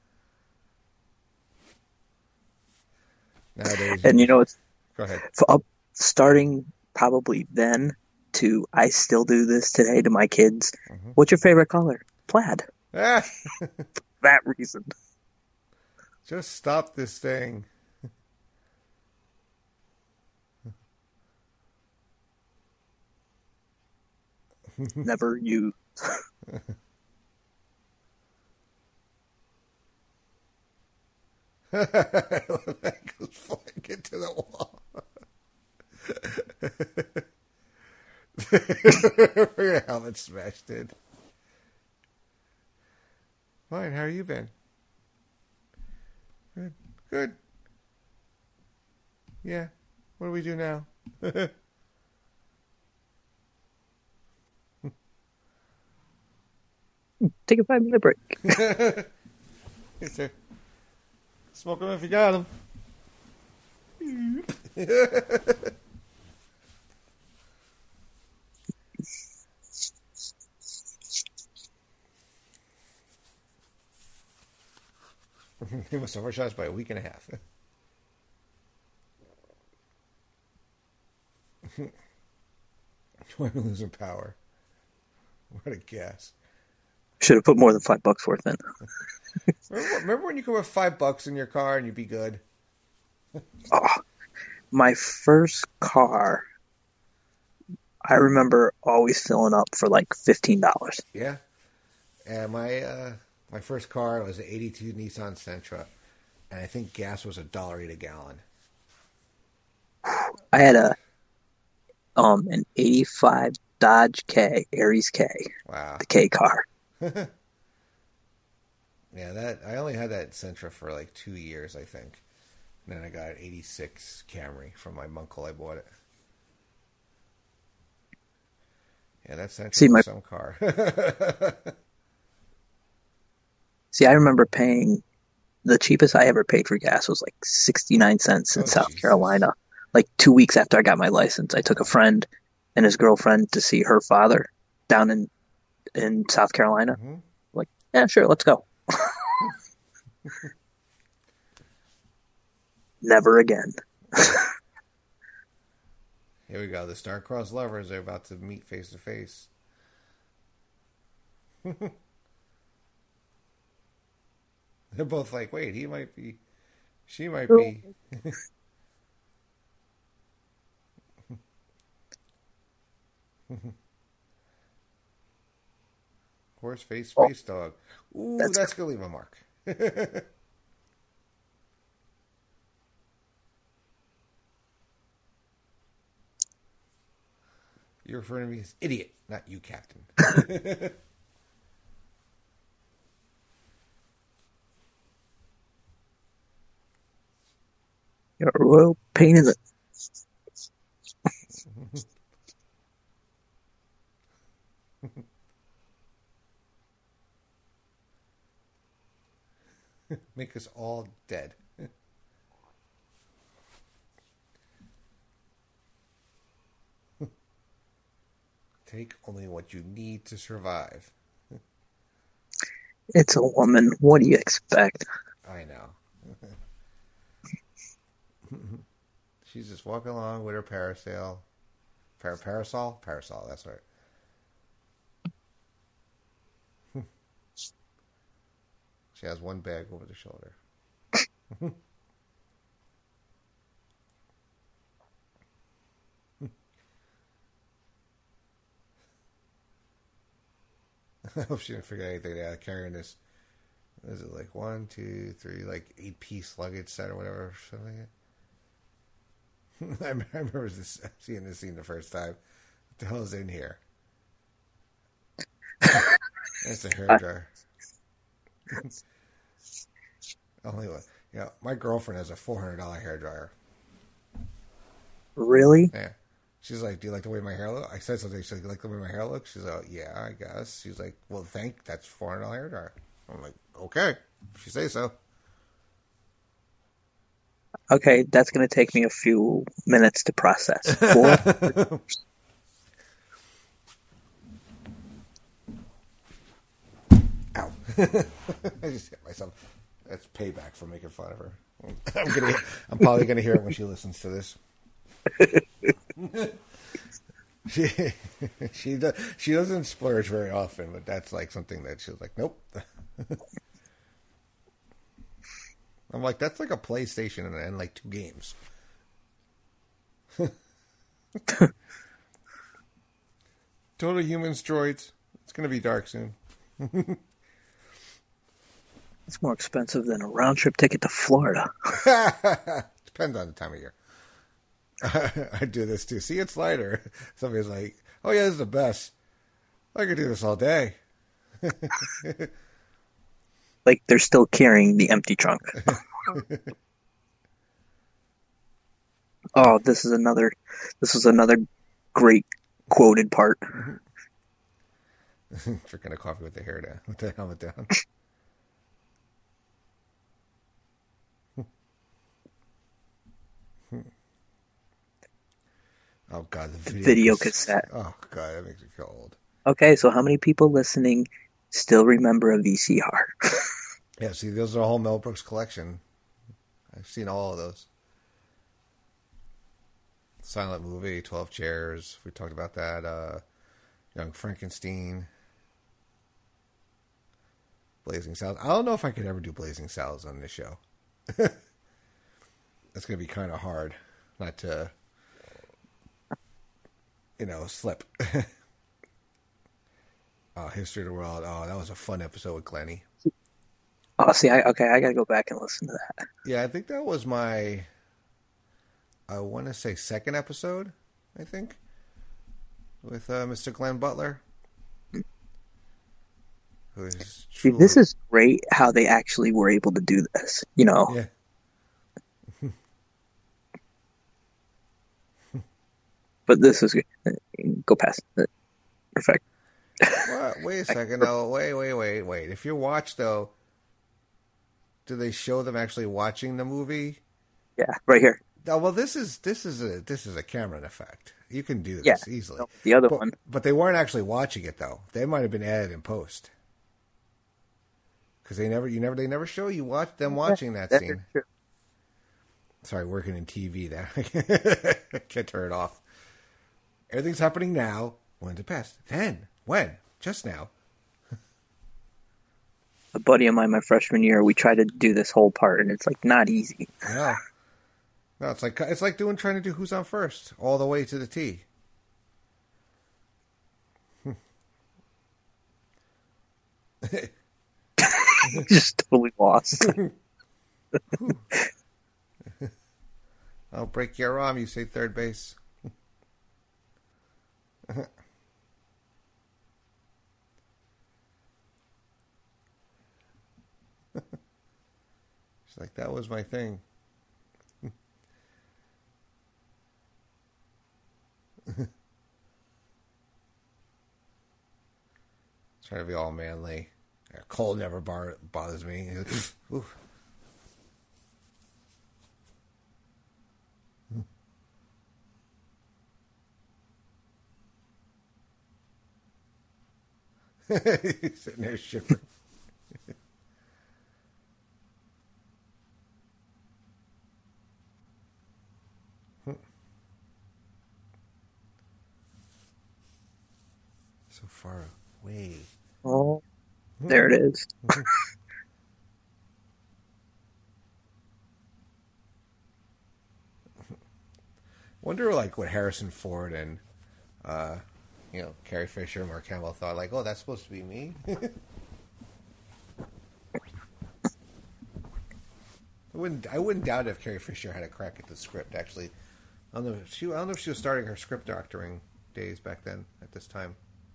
Speaker 3: Nowadays,
Speaker 4: and you know, it's
Speaker 3: go ahead.
Speaker 4: So up, starting probably then to I still do this today to my kids. Mm-hmm. What's your favorite color? Plaid.
Speaker 3: Ah.
Speaker 4: That reason.
Speaker 3: Just stop this thing.
Speaker 4: Never use.
Speaker 3: That goes flying into the wall. Your helmet smashed in. Fine, how you been? Good. Good. Yeah. What do we do now?
Speaker 4: Take a five minute break.
Speaker 3: Yes, sir. Smoke them if you got them. He must have overshot us by a week and a half. Why am I losing power? What a gas.
Speaker 4: Should have put more than five bucks worth in.
Speaker 3: remember, remember when you could put five bucks in your car and you'd be good?
Speaker 4: Oh, my first car, I remember always filling up for like fifteen dollars.
Speaker 3: Yeah. And my uh, my first car was an eighty-two Nissan Sentra, and I think gas was a dollar eight a gallon.
Speaker 4: I had a um an eighty-five Dodge K, Aries K.
Speaker 3: Wow.
Speaker 4: The K car.
Speaker 3: Yeah, that I only had that Sentra for like two years, I think. And then I got an eighty-six Camry from my uncle. I bought it. Yeah, that Sentra
Speaker 4: See,
Speaker 3: was
Speaker 4: my,
Speaker 3: some car.
Speaker 4: See, I remember paying, the cheapest I ever paid for gas was like sixty-nine cents in
Speaker 3: Oh,
Speaker 4: South
Speaker 3: Jesus.
Speaker 4: Carolina. Like two weeks after I got my license, I took a friend and his girlfriend to see her father down in in South Carolina.
Speaker 3: Mm-hmm.
Speaker 4: Like, yeah, sure, let's go. Never again.
Speaker 3: Here we go. The star-crossed lovers are about to meet face to face. They're both like, wait, he might be, she might be. Horse face space dog. Ooh,
Speaker 4: That's
Speaker 3: that's gonna leave a mark. You're referring to me as idiot, not you, Captain.
Speaker 4: You're a royal pain in the...
Speaker 3: Make us all dead. Take only what you need to survive.
Speaker 4: It's a woman. What do you expect?
Speaker 3: I know. She's just walking along with her parasol. Par- parasol? Parasol, that's right. She has one bag over the shoulder. I hope she didn't forget anything out of carrying this. Is it like one, two, three, like eight piece luggage set or whatever? Something like that. I remember this, seeing this scene the first time. What the hell is in here? That's a hairdryer. Only one. You know, my girlfriend has a four hundred dollar hairdryer.
Speaker 4: Really?
Speaker 3: Yeah. She's like, do you like the way my hair looks? I said something. She's like, you like the way my hair looks? She's like, yeah, I guess. She's like, well, thank, that's four hundred dollar hairdryer. I'm like, okay, if you say so.
Speaker 4: Okay, that's going to take me a few minutes to process. Four?
Speaker 3: Ow. I just hit myself. That's payback for making fun of her. I'm gonna. I'm probably gonna hear it when she listens to this. she she does, she doesn't splurge very often, but that's like something that she's like, nope. I'm like, that's like a PlayStation and, and like two games. Total Humans Droids. It's gonna be dark soon.
Speaker 4: It's more expensive than a round trip ticket to Florida.
Speaker 3: Depends on the time of year. I do this too. See, it's lighter. Somebody's like, oh yeah, this is the best. I could do this all day.
Speaker 4: Like they're still carrying the empty trunk. Oh, this is another, this is another great quoted part.
Speaker 3: Drinking a coffee with the hair down, with the helmet down. Oh god, the video,
Speaker 4: video
Speaker 3: cassette.
Speaker 4: cassette.
Speaker 3: Oh god, that makes me feel old.
Speaker 4: Okay, so how many people listening still remember a V C R?
Speaker 3: Yeah, see, those are a whole Mel Brooks collection. I've seen all of those. Silent Movie, twelve Chairs. We talked about that. Uh, Young Frankenstein. Blazing Saddles. I don't know if I could ever do Blazing Saddles on this show. That's going to be kind of hard not to, you know, slip. uh, History of the World. Oh, that was a fun episode with Glennie.
Speaker 4: Oh, see, I, okay, I got to go back and listen to that.
Speaker 3: Yeah, I think that was my, I want to say second episode, I think, with uh, Mister Glenn Butler. Who is
Speaker 4: truly... See, this is great how they actually were able to do this, you know.
Speaker 3: Yeah.
Speaker 4: But this is go past it. Perfect.
Speaker 3: Well, wait a second. No, wait, wait, wait, wait. If you watch though, do they show them actually watching the movie?
Speaker 4: Yeah, right here.
Speaker 3: Oh, well, this is this is a this is a Cameron effect. You can do this
Speaker 4: yeah,
Speaker 3: easily.
Speaker 4: No, the other
Speaker 3: but,
Speaker 4: one,
Speaker 3: but they weren't actually watching it though. They might have been added in post because they never, you never, they never show you watch them watching that
Speaker 4: That's
Speaker 3: scene.
Speaker 4: True.
Speaker 3: Sorry, working in T V now. I can't turn it off. Everything's happening now. When's it past? Then. When? Just now.
Speaker 4: A buddy of mine, my freshman year, we tried to do this whole part, and it's like not easy.
Speaker 3: No. No, it's like it's like doing trying to do Who's on First all the way to the T.
Speaker 4: Just totally lost.
Speaker 3: I'll break your arm. You say third base. She's like, that was my thing. Trying to be all manly. Cold never bar- bothers me. Ooh. He's sitting there shivering. So far away.
Speaker 4: Oh, there it is.
Speaker 3: Wonder, like, what Harrison Ford and, uh, you know, Carrie Fisher and Mark Hamill thought, like, oh, that's supposed to be me? I wouldn't. I wouldn't doubt if Carrie Fisher had a crack at the script. Actually, I don't know. If she. I don't know if she was starting her script doctoring days back then. At this time.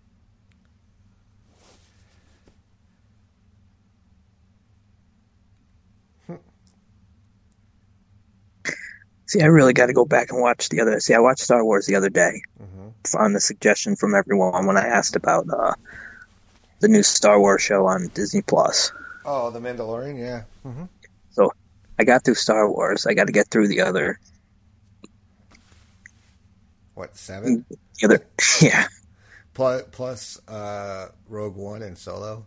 Speaker 4: See, I really got to go back and watch the other. See, I watched Star Wars the other day mm-hmm. on the suggestion from everyone when I asked about uh, the new Star Wars show on Disney Plus.
Speaker 3: Oh, The Mandalorian, yeah. Mm-hmm.
Speaker 4: So I got through Star Wars. I got to get through the other.
Speaker 3: What, seven?
Speaker 4: The other, yeah.
Speaker 3: Plus, plus uh, Rogue One and Solo.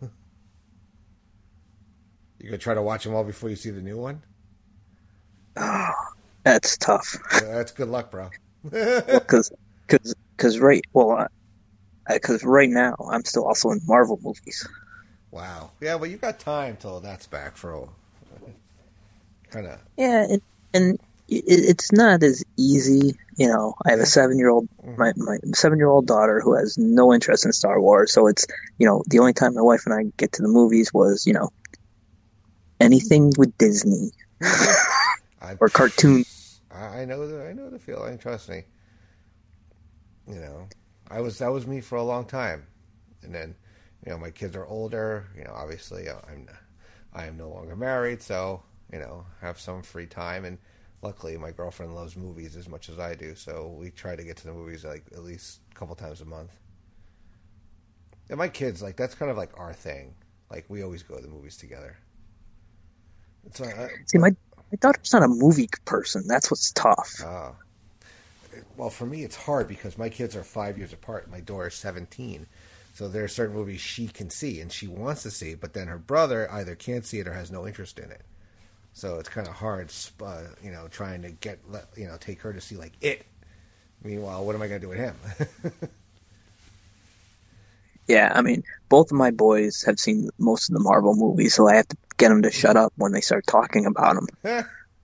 Speaker 3: You gonna try to watch them all before you see the new one?
Speaker 4: Oh. That's tough.
Speaker 3: Yeah, that's good luck, bro.
Speaker 4: Because, because, because right, well, because right now I'm still also in Marvel movies.
Speaker 3: Wow. Yeah, well, you got time till that's back for a kind of.
Speaker 4: Yeah, and, and it, it's not as easy. You know, I have a seven-year-old, my my seven-year-old daughter who has no interest in Star Wars. So it's, you know, the only time my wife and I get to the movies was, you know, anything with Disney or cartoons.
Speaker 3: I know the I know the feeling. Trust me. You know, I was that was me for a long time, and then, you know, my kids are older. You know, obviously, I'm I am no longer married, so, you know, have some free time, and luckily, my girlfriend loves movies as much as I do, so we try to get to the movies like at least a couple times a month. And my kids, like, that's kind of like our thing. Like, we always go to the movies together. It's like, I,
Speaker 4: See, my. My daughter's not a movie person. That's what's tough.
Speaker 3: Uh, well, for me, it's hard because my kids are five years apart. My daughter's seventeen. So there are certain movies she can see and she wants to see, but then her brother either can't see it or has no interest in it. So it's kind of hard, uh, you know, trying to get, you know, take her to see, like, It. Meanwhile, what am I going to do with him?
Speaker 4: Yeah, I mean, both of my boys have seen most of the Marvel movies, so I have to get them to shut up when they start talking about them.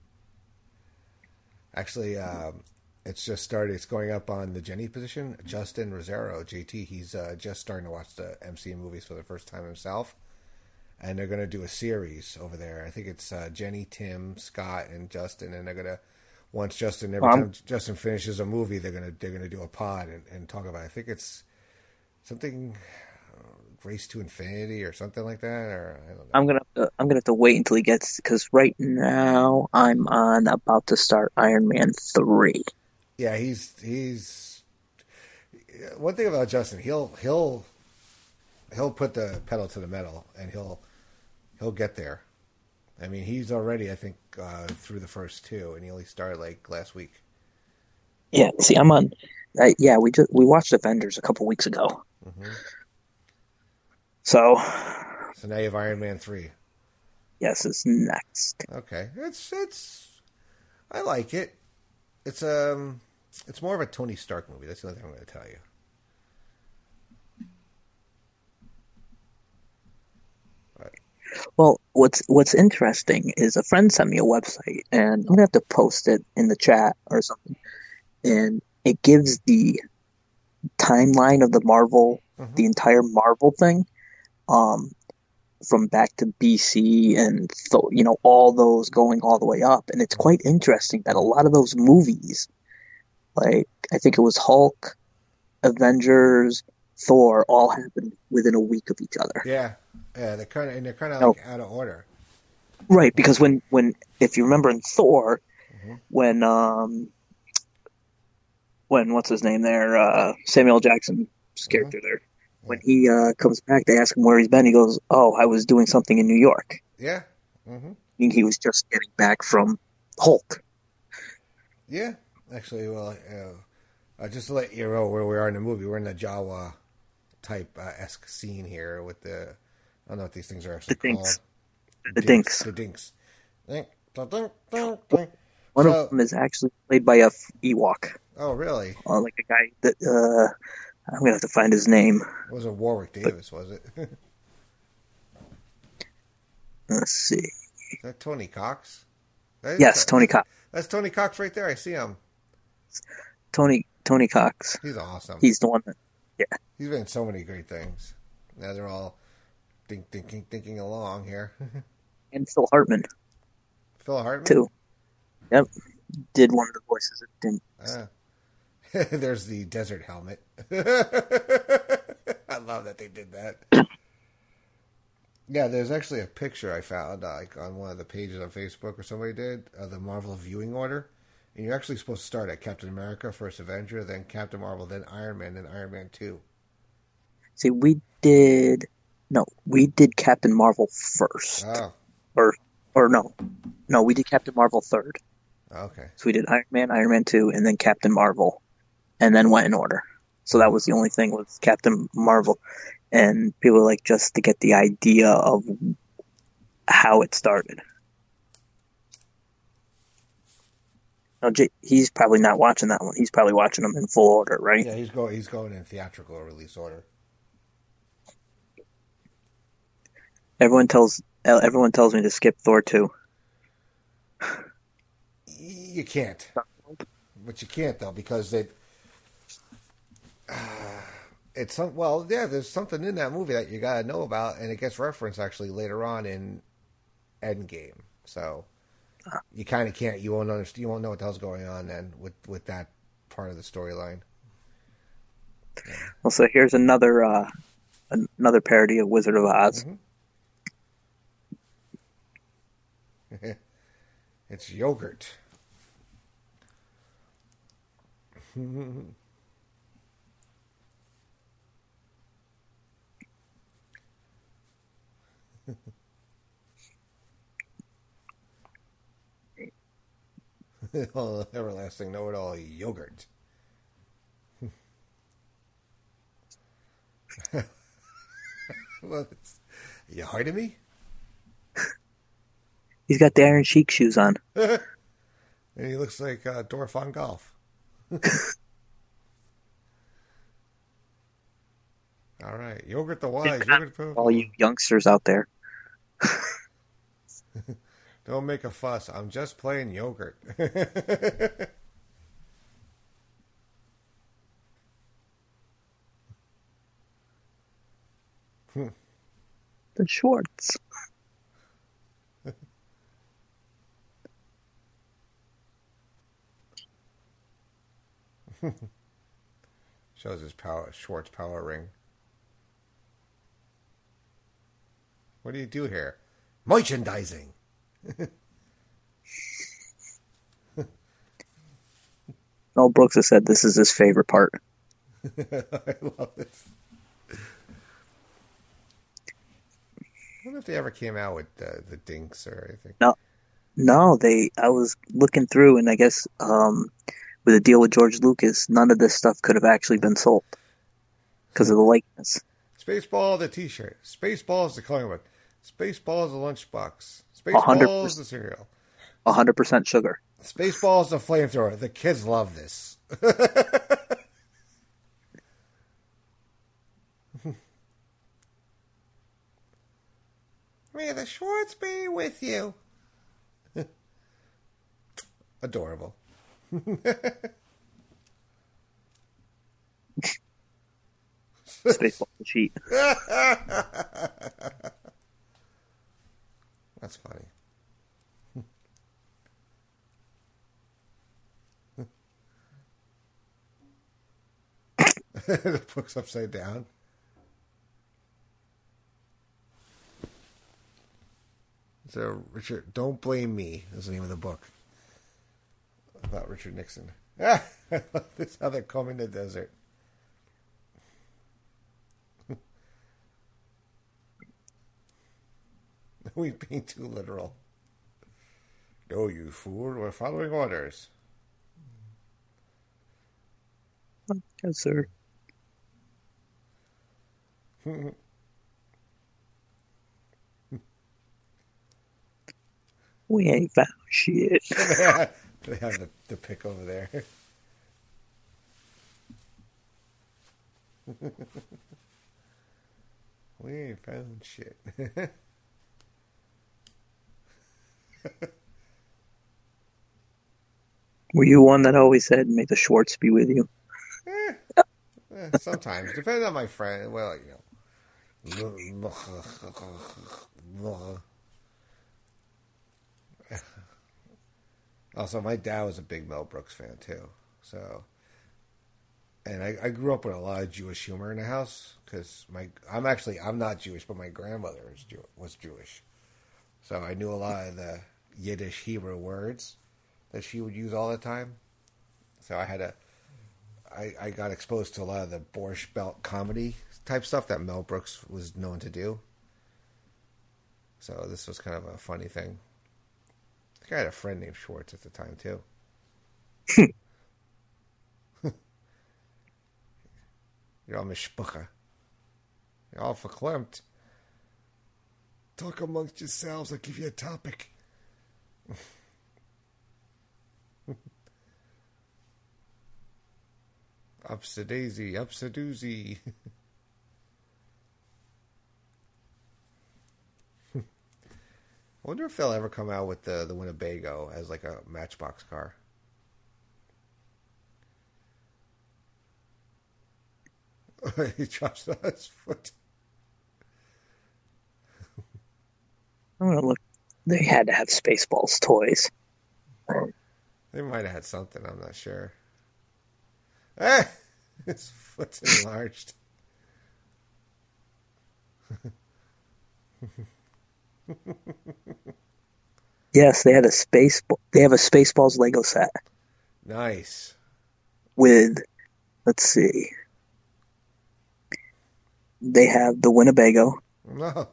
Speaker 3: Actually, um, it's just started. It's going up on the Jenny position. Justin Rosero, J T, he's uh, just starting to watch the M C U movies for the first time himself. And they're going to do a series over there. I think it's uh, Jenny, Tim, Scott, and Justin. And they're going to, once Justin, every um, time Justin finishes a movie, they're going to they're going to do a pod and, and talk about it. I think it's something, uh, Race to Infinity or something like that. Or I don't know.
Speaker 4: I'm gonna have to, I'm gonna have to wait until he gets, because right now I'm on about to start Iron Man three.
Speaker 3: Yeah, he's he's one thing about Justin. He'll he'll he'll put the pedal to the metal, and he'll he'll get there. I mean, he's already, I think, uh, through the first two, and he only started like last week.
Speaker 4: Yeah, see, I'm on. Uh, yeah, we just we watched Avengers a couple weeks ago.
Speaker 3: Mm-hmm.
Speaker 4: So.
Speaker 3: So now you have Iron Man three.
Speaker 4: Yes, it's next.
Speaker 3: Okay, it's it's. I like it. It's um, it's more of a Tony Stark movie. That's the only thing I'm going to tell you. Right.
Speaker 4: Well, what's what's interesting is a friend sent me a website, and I'm gonna have to post it in the chat or something. And it gives the timeline of the Marvel, mm-hmm. the entire Marvel thing, um, from back to B C and th- you know all those going all the way up, and it's quite interesting that a lot of those movies, like I think it was Hulk, Avengers, Thor, all happened within a week of each other.
Speaker 3: Yeah, yeah, they're kind of and they're kind of like
Speaker 4: no.
Speaker 3: out of order,
Speaker 4: right? Because when, when if you remember in Thor, mm-hmm. when um when what's his name there, uh, Samuel Jackson's character mm-hmm. there. When he uh, comes back, they ask him where he's been. He goes, "Oh, I was doing something in New York."
Speaker 3: Yeah. Mm-hmm.
Speaker 4: I mean, he was just getting back from Hulk.
Speaker 3: Yeah, actually, well, uh, uh, just to let you know where we are in the movie, we're in the Jawa type uh, esque scene here with the, I don't know what these things are actually
Speaker 4: the
Speaker 3: called.
Speaker 4: The dinks.
Speaker 3: The dinks. Dink, dink, dink, dink.
Speaker 4: One
Speaker 3: so,
Speaker 4: of them is actually played by a Ewok.
Speaker 3: Oh, really?
Speaker 4: Uh, like a guy that. Uh, I'm going to have to find his name.
Speaker 3: It wasn't Warwick Davis, but, was it?
Speaker 4: Let's see.
Speaker 3: Is that Tony Cox? That
Speaker 4: yes,
Speaker 3: Tony,
Speaker 4: Tony Cox.
Speaker 3: That's Tony Cox right there. I see him.
Speaker 4: Tony Tony Cox.
Speaker 3: He's awesome.
Speaker 4: He's the one that, yeah.
Speaker 3: He's been in so many great things. Now they're all think, thinking thinking along here.
Speaker 4: And Phil Hartman.
Speaker 3: Phil Hartman?
Speaker 4: Too. Yep. Did one of the voices of Dink.
Speaker 3: Ah. There's the desert helmet. I love that they did that. Yeah, there's actually a picture I found like on one of the pages on Facebook or somebody did of the Marvel viewing order. And you're actually supposed to start at Captain America, First Avenger, then Captain Marvel, then Iron Man, then Iron Man two.
Speaker 4: See, we did... No, we did Captain Marvel first.
Speaker 3: Oh.
Speaker 4: Or, or no. No, we did Captain Marvel third.
Speaker 3: Okay.
Speaker 4: So we did Iron Man, Iron Man two, and then Captain Marvel. And then went in order. So that was the only thing with Captain Marvel. And people were like, just to get the idea of how it started. Now, J- he's probably not watching that one. He's probably watching them in full order, right?
Speaker 3: Yeah, he's going. He's going in theatrical release order.
Speaker 4: Everyone tells everyone tells me to skip Thor two.
Speaker 3: You can't, but you can't though because they. Uh, it's some well, yeah. There's something in that movie that you gotta know about, and it gets referenced actually later on in Endgame. So you kind of can't. You won't understand. You won't know what the hell's going on then with with that part of the storyline. Yeah.
Speaker 4: Well, so here's another uh, another parody of Wizard of Oz.
Speaker 3: Mm-hmm. It's yogurt. Oh, everlasting know-it-all yogurt. Well, you hiding me?
Speaker 4: He's got the Iron Sheik shoes on.
Speaker 3: And he looks like uh, Dorf on golf. All right. Yogurt the Wise. Yogurt the...
Speaker 4: All you youngsters out there.
Speaker 3: Don't make a fuss. I'm just playing yogurt.
Speaker 4: The Schwartz.
Speaker 3: Shows his power, Schwartz power ring. What do you do here? Merchandising.
Speaker 4: Mel Brooks has said this is his favorite part.
Speaker 3: I love this. I wonder if they ever came out with uh, the Dinks or anything.
Speaker 4: No, no. They. I was looking through, and I guess um, with a deal with George Lucas, none of this stuff could have actually been sold because of the likeness.
Speaker 3: Spaceball the T-shirt. Spaceball is the comic book. Spaceball is the lunchbox. Spaceball is the cereal.
Speaker 4: A hundred percent sugar.
Speaker 3: Spaceball is the flamethrower. The kids love this. May the Schwartz be with you. Adorable.
Speaker 4: Spaceball cheat.
Speaker 3: That's funny. The book's upside down. So, Richard, Don't Blame Me is the name of the book. About Richard Nixon. Ah, I love this, how they're combing the desert. We being too literal. No, you fool, we're following orders.
Speaker 4: Yes, sir. We ain't found shit.
Speaker 3: They have the, the pick over there. We ain't found shit.
Speaker 4: Were you one that always said, "May the Schwartz be with you"?
Speaker 3: Eh, eh, sometimes, depending on my friend. Well, you know. Also, my dad was a big Mel Brooks fan too. So, and I, I grew up with a lot of Jewish humor in the house because my I'm actually I'm not Jewish, but my grandmother was Jew, was Jewish. So I knew a lot of the Yiddish Hebrew words that she would use all the time. So I had a, I, I got exposed to a lot of the Borscht Belt comedy type stuff that Mel Brooks was known to do. So this was kind of a funny thing. I think I had a friend named Schwartz at the time too. You're all mishpucha. You're all verklempt. Talk amongst yourselves. I'll give you a topic. Ups a daisy, ups a doozy. I wonder if they'll ever come out with the, the Winnebago as like a Matchbox car. He drops it on his foot.
Speaker 4: I'm gonna look. They had to have Spaceballs toys.
Speaker 3: They might have had something, I'm not sure. Ah! His foot's enlarged.
Speaker 4: Yes, they had a space. They have a Spaceballs Lego set.
Speaker 3: Nice.
Speaker 4: With, let's see. They have the Winnebago.
Speaker 3: No.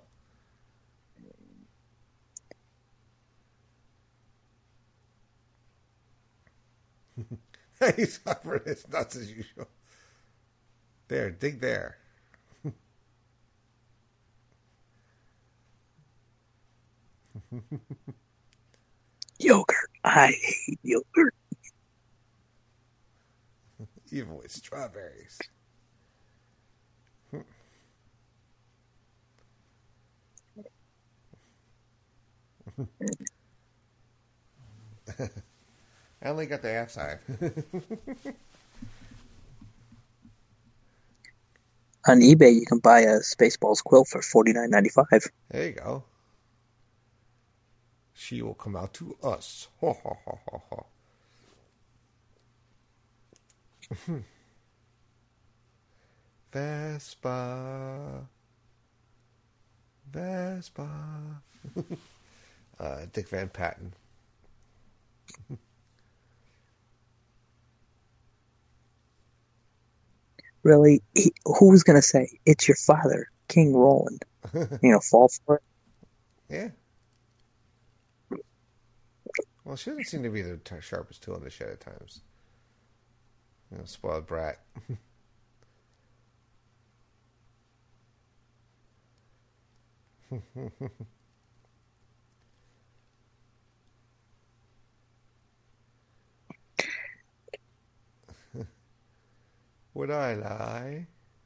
Speaker 3: He's covering his nuts as usual. There, dig there.
Speaker 4: Yogurt. I hate yogurt.
Speaker 3: Even with strawberries. I only got the half side.
Speaker 4: On eBay, you can buy a Spaceballs quilt for forty-nine ninety-five.
Speaker 3: There you go. She will come out to us. Ho, ho, ho, ho, ho. Vespa. Vespa. uh, Dick Van Patten.
Speaker 4: Really? He, who was going to say, it's your father, King Roland? You know, fall for it?
Speaker 3: Yeah. Well, she doesn't seem to be the t- sharpest tool in the shed at times. You know, spoiled brat. Would I lie?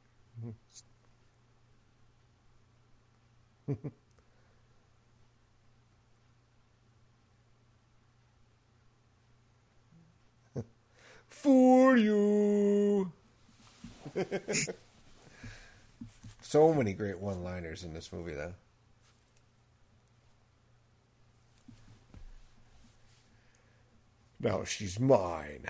Speaker 3: For you. So many great one-liners in this movie, though. Now she's mine.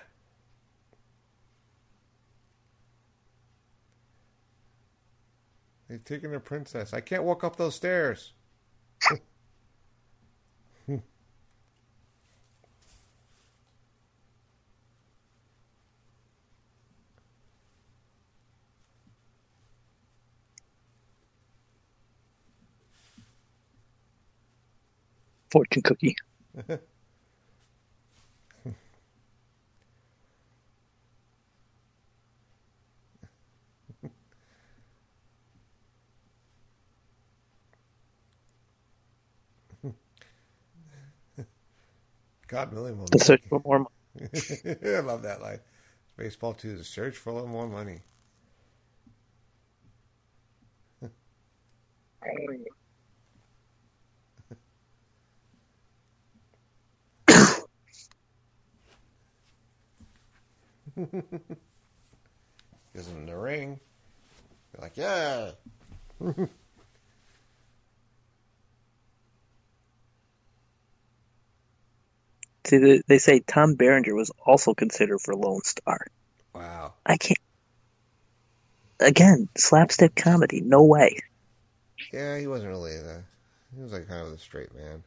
Speaker 3: They've taken a princess. I can't walk up those stairs.
Speaker 4: Fortune cookie.
Speaker 3: God, million more
Speaker 4: The search for more money.
Speaker 3: I love that line. Baseball two, the search for a little more money. Gives him the ring. They're like, yeah.
Speaker 4: See, they, they say Tom Berenger was also considered for Lone Star.
Speaker 3: Wow.
Speaker 4: I can't. Again, slapstick comedy. No way.
Speaker 3: Yeah, he wasn't really the. He was like kind of the straight man.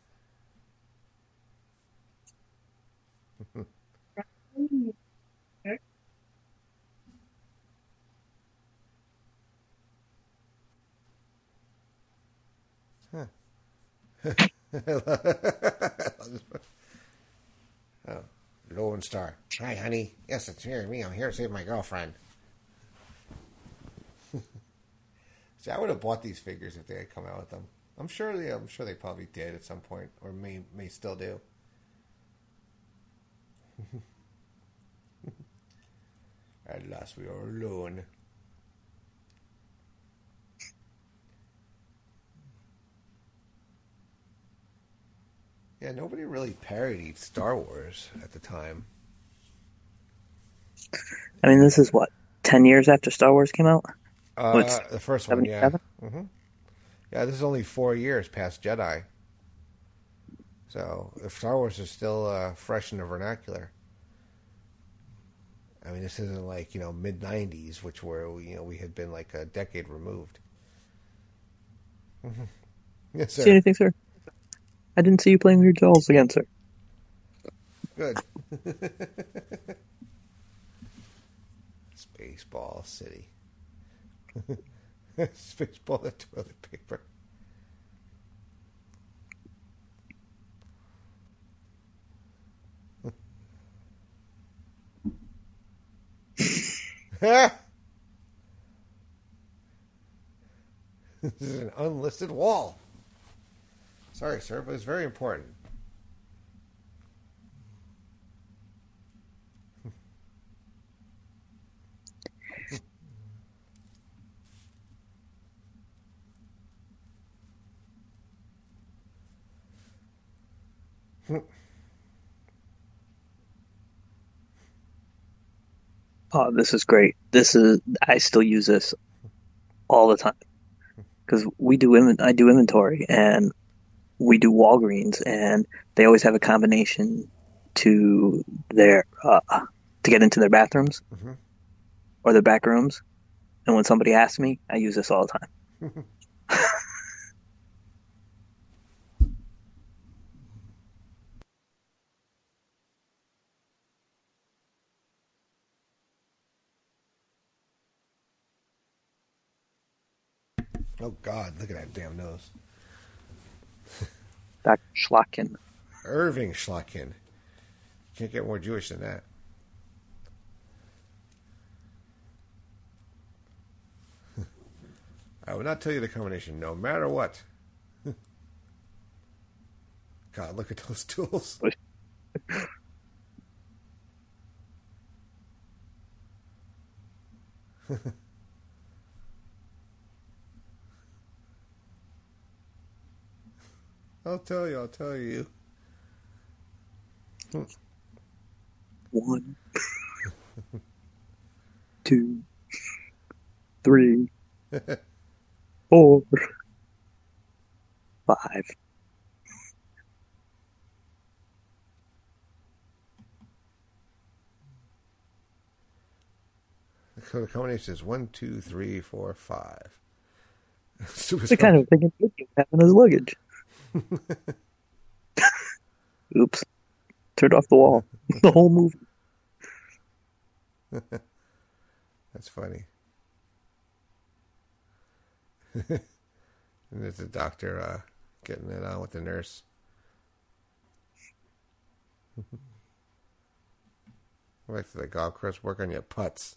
Speaker 3: Huh. Oh, Lone Star. Hi, honey. Yes, it's here. Me. I'm here to save my girlfriend. See, I would have bought these figures if they had come out with them. I'm sure they. I'm sure they probably did at some point, or may may still do. At last, we are alone. Yeah, nobody really parodied Star Wars at the time.
Speaker 4: I mean, this is what, ten years after Star Wars came out?
Speaker 3: Uh,
Speaker 4: What's
Speaker 3: the first one, yeah. Mm-hmm. Yeah, this is only four years past Jedi. So, if Star Wars is still uh, fresh in the vernacular. I mean, this isn't like, you know, mid nineties, which were, you know, we had been like a decade removed. Mm-hmm. Yes, sir.
Speaker 4: See anything, sir? I didn't see you playing with your dolls again, sir.
Speaker 3: Good. Spaceball City. Spaceball, the toilet paper. This is an unlisted wall. Sorry, sir, but it's very important.
Speaker 4: Oh, this is great. This is I still use this all the time because we do inven- I do inventory and we do Walgreens and they always have a combination to their uh, to get into their bathrooms
Speaker 3: mm-hmm.
Speaker 4: or their back rooms. And when somebody asks me, I use this all the time.
Speaker 3: Oh, God, look at that damn nose.
Speaker 4: Doctor Schlacken.
Speaker 3: Irving Schlacken. Can't get more Jewish than that. I will not tell you the combination, no matter what. God, look at those tools. I'll tell you, I'll tell you.
Speaker 4: One, two, three, four, five.
Speaker 3: So the combination is one, two, three, four, five.
Speaker 4: The kind of thing he have in his luggage. Oops. Turned off the wall. The whole movie.
Speaker 3: That's funny. And there's the doctor uh, getting it on with the nurse. Like the golf course, work on your putts.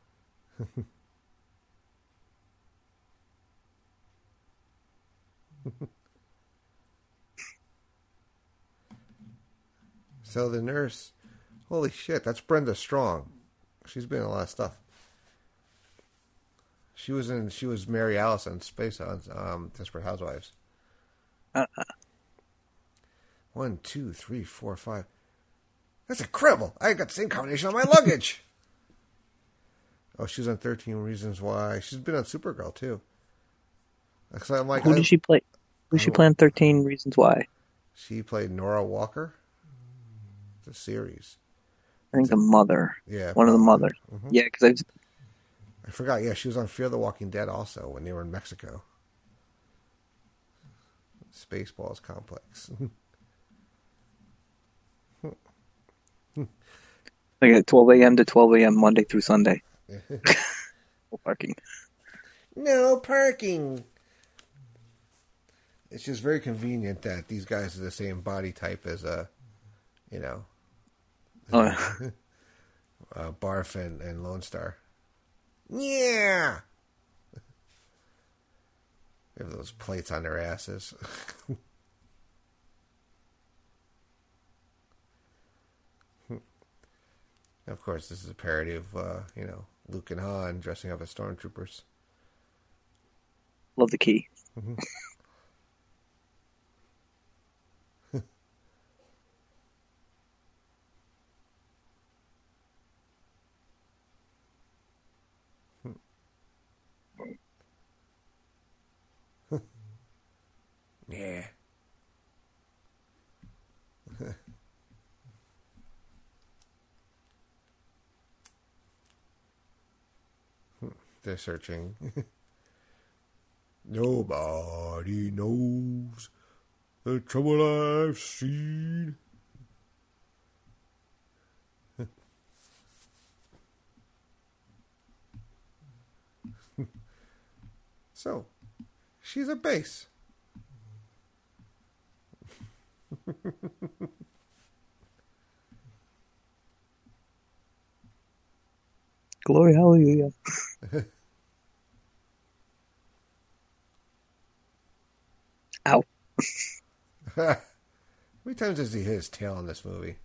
Speaker 3: So the nurse, holy shit, that's Brenda Strong. She's been in a lot of stuff. She was in. She was Mary Alice on Space on um, Desperate Housewives.
Speaker 4: Uh-uh.
Speaker 3: One, two, three, four, five. That's incredible. I got the same combination on my luggage. Oh, she was on thirteen Reasons Why. She's been on Supergirl too. So I'm like,
Speaker 4: Who
Speaker 3: I,
Speaker 4: did she play? Who did she play in thirteen Reasons Why?
Speaker 3: She played Nora Walker. The series.
Speaker 4: I think the mother.
Speaker 3: Yeah,
Speaker 4: one
Speaker 3: probably.
Speaker 4: of the mothers.
Speaker 3: Mm-hmm.
Speaker 4: Yeah, because I.
Speaker 3: I forgot. Yeah, she was on Fear the Walking Dead also when they were in Mexico. Spaceballs complex.
Speaker 4: Like at twelve a.m. to twelve a.m. Monday through Sunday. No parking.
Speaker 3: No parking. It's just very convenient that these guys are the same body type as, uh, you know,
Speaker 4: Oh.
Speaker 3: uh, Barf and, and Lone Star. Yeah. They have those plates on their asses. Of course, this is a parody of, uh, you know, Luke and Han dressing up as stormtroopers.
Speaker 4: Love the key.
Speaker 3: Mm-hmm. Yeah. They're searching. Nobody knows the trouble I've seen. So, she's a base.
Speaker 4: Glory, hallelujah. Ow.
Speaker 3: How many times does he hit his tail in this movie?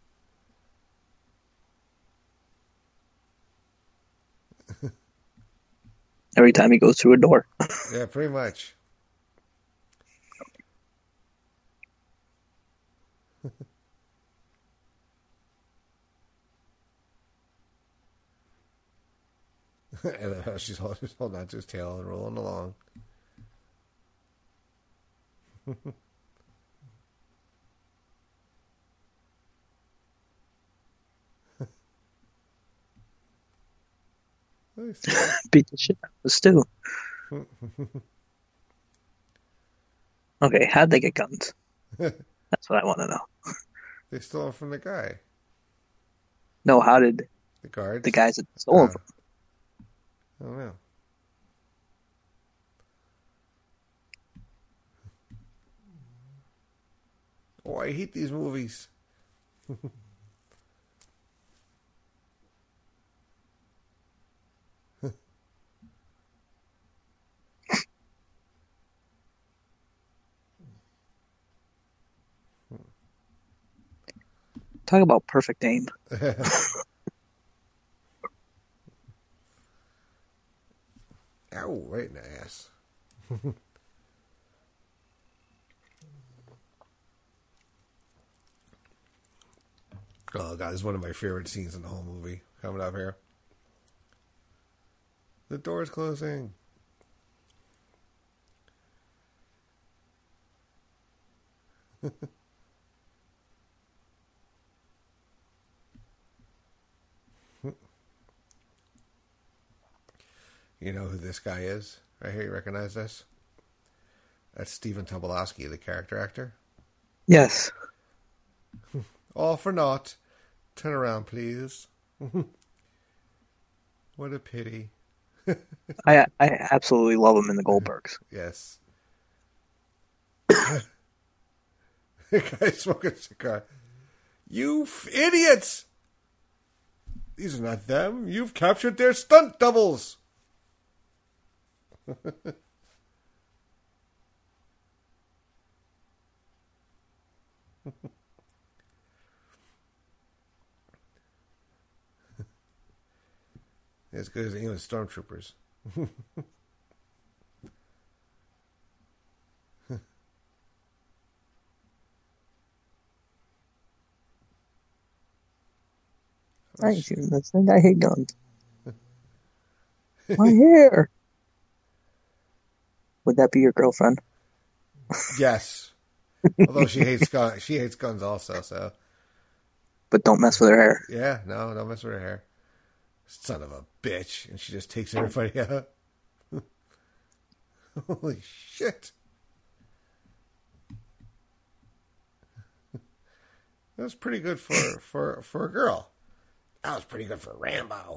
Speaker 4: Every time he goes through a door.
Speaker 3: Yeah, pretty much. And then how she's holding, holding on to his tail and rolling along.
Speaker 4: Beat the shit out of the stew. Okay, how'd they get guns? That's what I want to know.
Speaker 3: They stole them from the guy.
Speaker 4: No, how did
Speaker 3: the guards?
Speaker 4: The guys that stole
Speaker 3: uh,
Speaker 4: them?
Speaker 3: I don't know. Oh, I hate these movies.
Speaker 4: Talk about perfect aim.
Speaker 3: Ow, right in the ass. Oh, God, this is one of my favorite scenes in the whole movie. Coming up here. The door's closing. You know who this guy is? Right here, you recognize this? That's Stephen Tobolowsky, the character actor.
Speaker 4: Yes.
Speaker 3: All for naught. Turn around, please. What a pity.
Speaker 4: I I absolutely love him in the Goldbergs.
Speaker 3: Yes. The guy smoking a cigar. You f- idiots! These are not them. You've captured their stunt doubles. As good as England stormtroopers.
Speaker 4: I ain't shooting this thing. I hate guns. My hair. Would that be your girlfriend?
Speaker 3: Yes. Although she hates guns, she hates guns also. So,
Speaker 4: but don't mess with her hair.
Speaker 3: Yeah, no, don't mess with her hair. Son of a bitch, and she just takes everybody out. Holy shit! That was pretty good for for for a girl. That was pretty good for Rambo.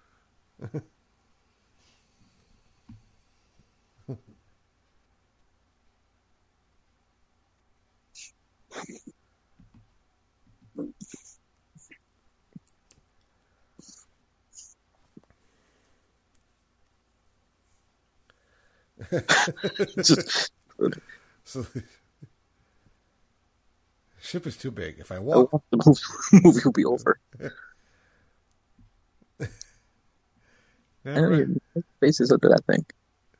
Speaker 3: So, ship is too big. If I walk,
Speaker 4: the movie will be over. I don't even make faces under that thing.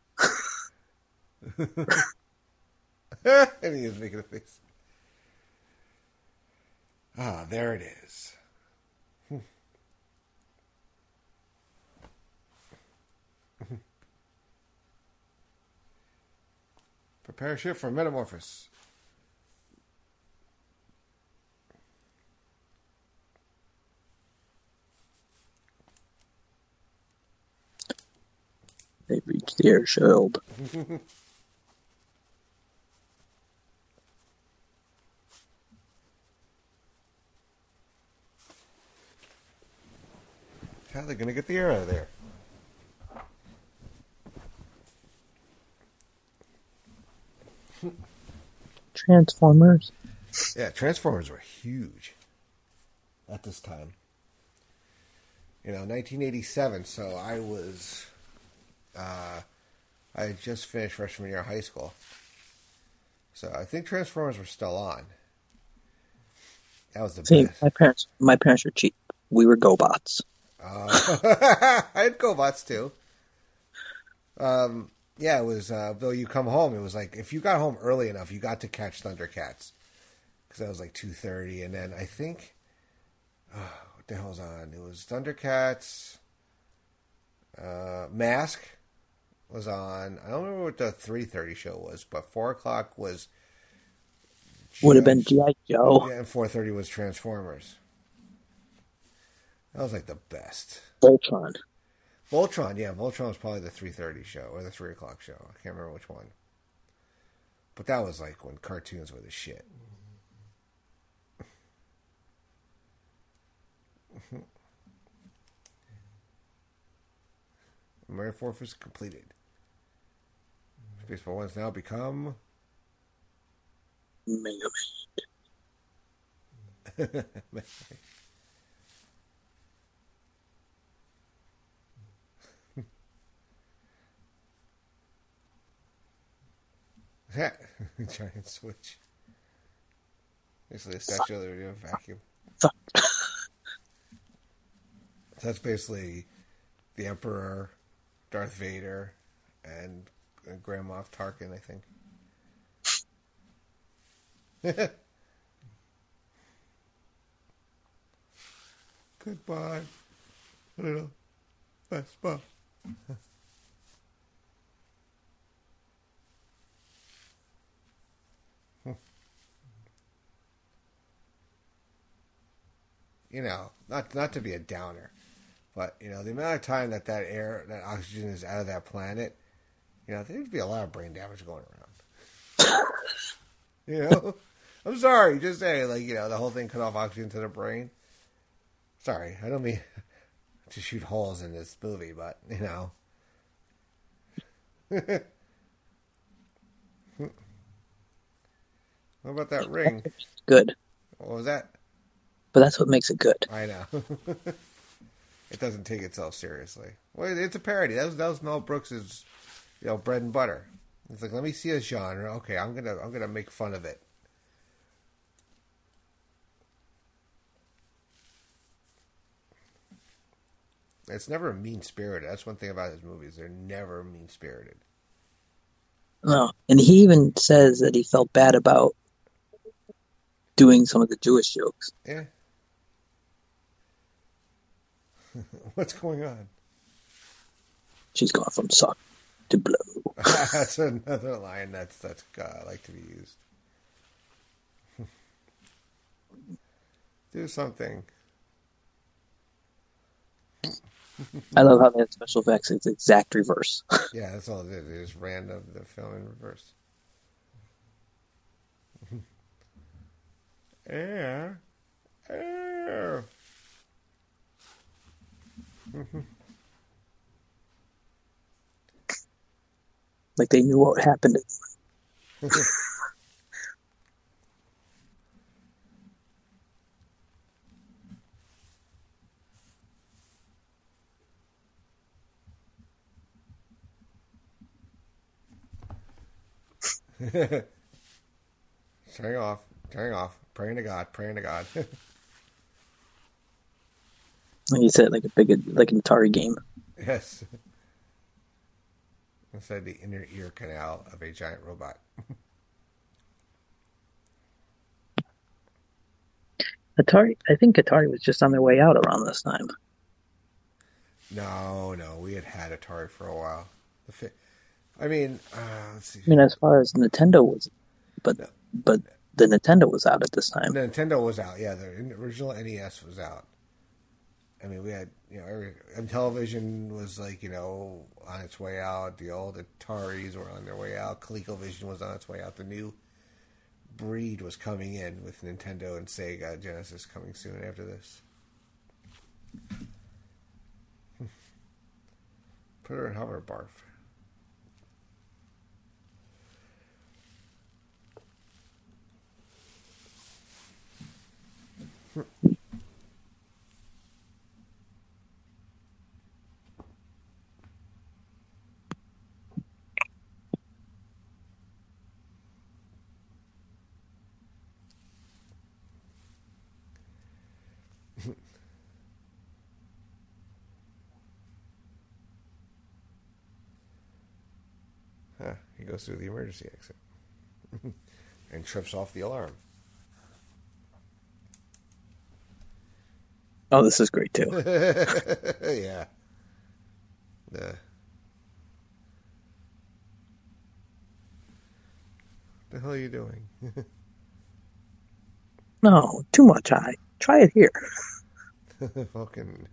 Speaker 3: And he is making a face. Ah, there it is. Prepare ship for metamorphosis.
Speaker 4: They reached the air shield.
Speaker 3: How are they going to get the air out of there?
Speaker 4: Transformers.
Speaker 3: Yeah, Transformers were huge at this time. You know, nineteen eighty-seven, so I was... Uh, I had just finished freshman year of high school. So I think Transformers were still on. That was the
Speaker 4: See,
Speaker 3: best.
Speaker 4: my parents, my parents were cheap. We were GoBots.
Speaker 3: Uh, I had GoBots too. Um, yeah, it was. Uh, though you come home, it was like if you got home early enough, you got to catch Thundercats because that was like two thirty, and then I think oh, what the hell's on? It was Thundercats. Uh, Mask was on. I don't remember what the three thirty show was, but four o'clock was.
Speaker 4: Would have been G I. Joe.
Speaker 3: Yeah, and four thirty was Transformers. That was like the best.
Speaker 4: Voltron.
Speaker 3: Voltron, yeah, Voltron was probably the three thirty show or the three o'clock show. I can't remember which one. But that was like when cartoons were the shit. Mario fourth is completed. Baseball one's now become
Speaker 4: Mega Man.
Speaker 3: Giant switch. Basically a statue of the vacuum.
Speaker 4: Fuck.
Speaker 3: So that's basically the Emperor, Darth Vader, and, and Grand Moff Tarkin, I think. Goodbye, little Vespa. You know, not not to be a downer, but you know the amount of time that that air, that oxygen is out of that planet, you know there'd be a lot of brain damage going around. You know, I'm sorry, just saying, like you know the whole thing cut off oxygen to the brain. Sorry, I don't mean to shoot holes in this movie, but you know. What about that ring?
Speaker 4: Good.
Speaker 3: What was that?
Speaker 4: But that's what makes it good.
Speaker 3: I know. It doesn't take itself seriously. Well, it's a parody. That was that was Mel Brooks's, you know, bread and butter. It's like, let me see a genre. Okay, I'm gonna I'm gonna make fun of it. It's never mean spirited. That's one thing about his movies. They're never mean spirited.
Speaker 4: No, and he even says that he felt bad about doing some of the Jewish jokes.
Speaker 3: Yeah. What's going on?
Speaker 4: She's gone from suck to blow.
Speaker 3: That's another line that's that's uh, like to be used. Do something.
Speaker 4: I love how they had special effects. It's exact reverse.
Speaker 3: Yeah, that's all it is. They just ran the, the film in reverse. Air. Air.
Speaker 4: Like they knew what happened.
Speaker 3: Turning off. Turning off. Praying to God. Praying to God.
Speaker 4: Like you said, like a big, like an Atari game.
Speaker 3: Yes. Inside the inner ear canal of a giant robot.
Speaker 4: Atari, I think Atari was just on their way out around this time.
Speaker 3: No, no, we had had Atari for a while. The fi- I mean, uh, let's see.
Speaker 4: I mean, as far as Nintendo was, but
Speaker 3: No.
Speaker 4: but the Nintendo was out at this time.
Speaker 3: The Nintendo was out. Yeah, the original N E S was out. I mean, we had, you know, every, and television was like, you know, on its way out. The old Ataris were on their way out. ColecoVision was on its way out. The new breed was coming in with Nintendo and Sega. Genesis coming soon after this. Put her in hover, barf. Huh, he goes through the emergency exit and trips off the alarm.
Speaker 4: Oh, this is great too.
Speaker 3: Yeah. The the hell are you doing?
Speaker 4: No, too much eye. Try it here.
Speaker 3: Fucking.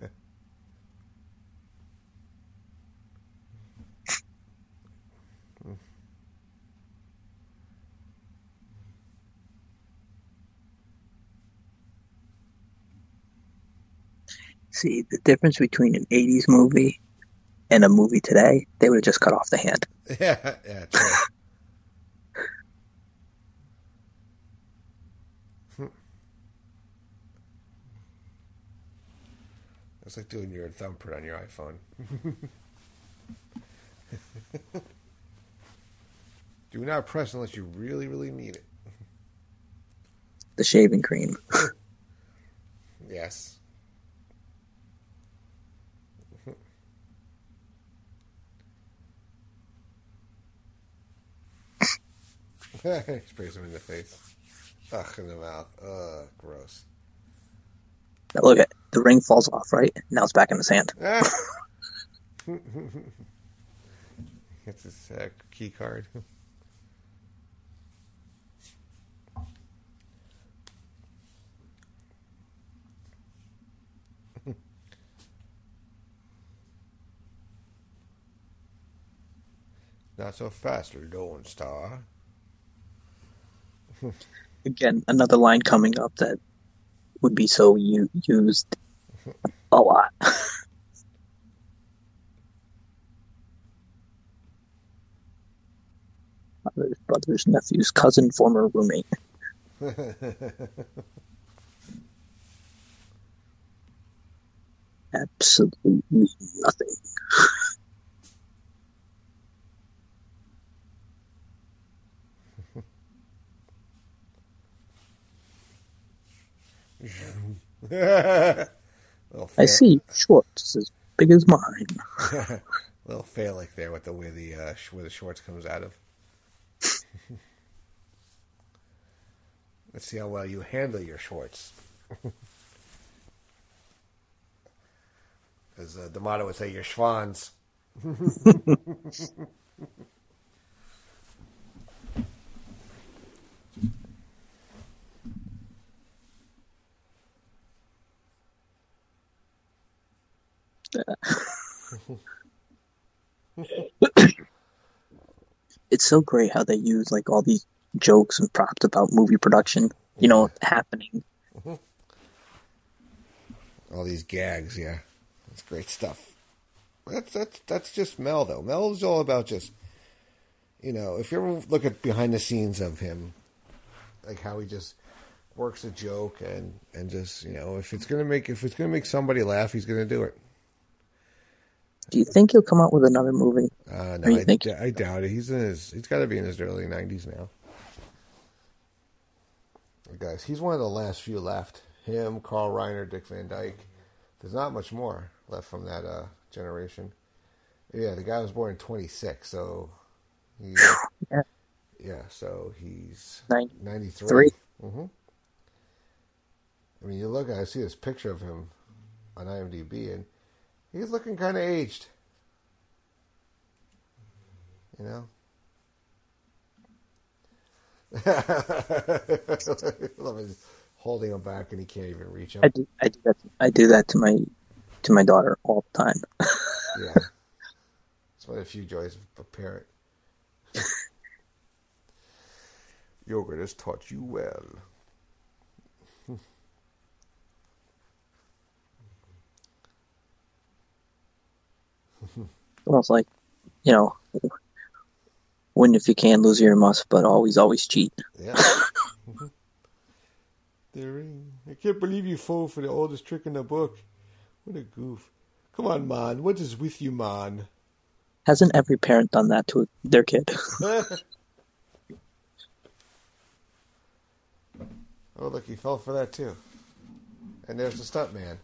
Speaker 4: See, the difference between an eighties movie and a movie today, they would have just cut off the hand.
Speaker 3: Yeah, yeah, true. It's like doing your thumbprint on your iPhone. Do not press unless you really, really need it.
Speaker 4: The shaving cream.
Speaker 3: Yes. Sprays him in the face. Ugh, in the mouth. Ugh, gross.
Speaker 4: Now look at the ring falls off, right? Now it's back in his hand.
Speaker 3: Ah. Gets his uh, key card. Not so fast, Lone Star.
Speaker 4: Again, another line coming up that would be so u- used a lot. Brothers, brothers, nephews, cousin, former roommate. Absolutely nothing. I see shorts as big as mine.
Speaker 3: Little phallic there with the way the uh, where the shorts comes out of. Let's see how well you handle your shorts. As uh, D'Amato would say, your schwans.
Speaker 4: It's so great how they use like all these jokes and props about movie production, you know, happening.
Speaker 3: All these gags, yeah, that's great stuff. That's that's that's just Mel though. Mel is all about just, you know, if you ever look at behind the scenes of him, like how he just works a joke and and just, you know, if it's gonna make if it's gonna make somebody laugh, he's gonna do it.
Speaker 4: Do you think he'll come out with another movie?
Speaker 3: Uh, no, I, think... I doubt it. He's in his. He's got to be in his early nineties now. Guys, he's one of the last few left. Him, Carl Reiner, Dick Van Dyke. There's not much more left from that uh, generation. Yeah, the guy was born in twenty-six, so he,
Speaker 4: yeah.
Speaker 3: yeah, so he's
Speaker 4: ninety-three.
Speaker 3: ninety-three. Mm-hmm. I mean, you look. I see this picture of him on IMDb, and he's looking kind of aged. You know? Holding him back and he can't even reach him.
Speaker 4: I do, I do that. I do that to my to my daughter all the time.
Speaker 3: Yeah, it's one of the few joys of a parent. Yogurt has taught you well.
Speaker 4: Almost like, you know, win if you can, lose your must, but always, always cheat.
Speaker 3: Yeah. I can't believe you fall for the oldest trick in the book. What a goof. Come on, man. What is with you, man?
Speaker 4: Hasn't every parent done that to their kid?
Speaker 3: Oh, look, he fell for that too. And there's the stuntman.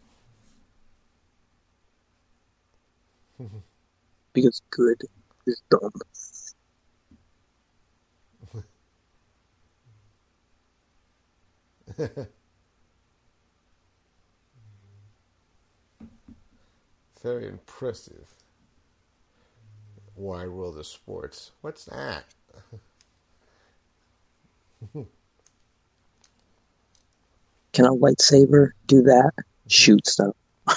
Speaker 4: Because good is dumb.
Speaker 5: Very impressive. Wide World of Sports. What's that?
Speaker 4: Can a lightsaber do that? Shoot stuff.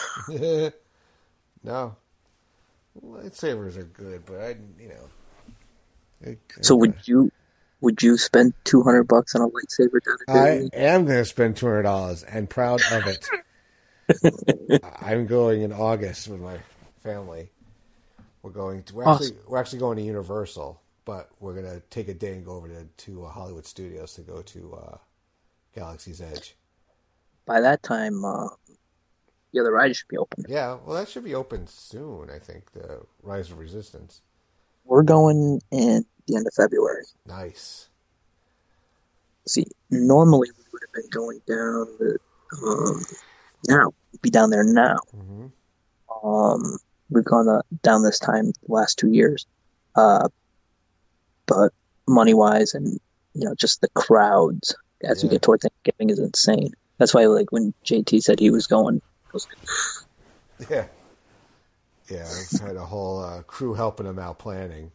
Speaker 5: No. Lightsabers are good, but I, you know. I,
Speaker 4: So would you would you spend two hundred bucks on a lightsaber?
Speaker 5: I am going to spend two hundred dollars and proud of it. I'm going in August with my family. We're going to, we're actually,
Speaker 4: Awesome.
Speaker 5: we're actually going to Universal, but we're going to take a day and go over to, to uh, Hollywood Studios to go to uh, Galaxy's Edge.
Speaker 4: By that time, uh, the other ride should be open.
Speaker 5: Yeah, well, that should be open soon, I think, the Rise of Resistance.
Speaker 4: We're going in the end of February.
Speaker 5: Nice.
Speaker 4: See, normally we would have been going down the, um, now, we'd be down there now.
Speaker 5: Mm-hmm.
Speaker 4: Um, we've gone uh, down this time the last two years. Uh, but money-wise and, you know, just the crowds as
Speaker 5: Yeah.
Speaker 4: we get toward Thanksgiving is insane. That's why, like, when J T said he was going, I was like,
Speaker 5: Yeah. Yeah, I've had a whole uh, crew helping him out planning.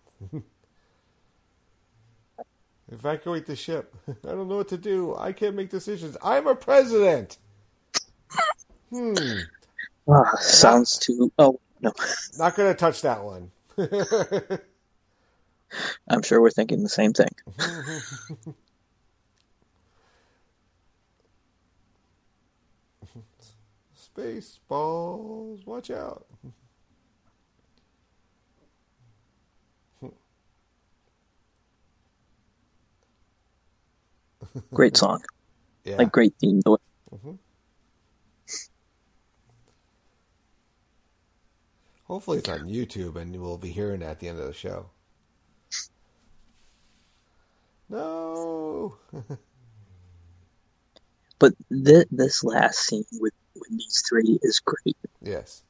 Speaker 5: Evacuate the ship. I don't know what to do. I can't make decisions. I'm a president. Hmm.
Speaker 4: ah, sounds too, oh, no.
Speaker 5: Not going to touch that one.
Speaker 4: I'm sure we're thinking the same thing.
Speaker 5: Spaceballs. Watch out.
Speaker 4: Great song.
Speaker 5: Yeah.
Speaker 4: Like, great theme. to it.
Speaker 5: Mhm. Hopefully it's on YouTube and we'll be hearing it at the end of the show. No.
Speaker 4: But th- this last scene with, with these three is great.
Speaker 5: Yes.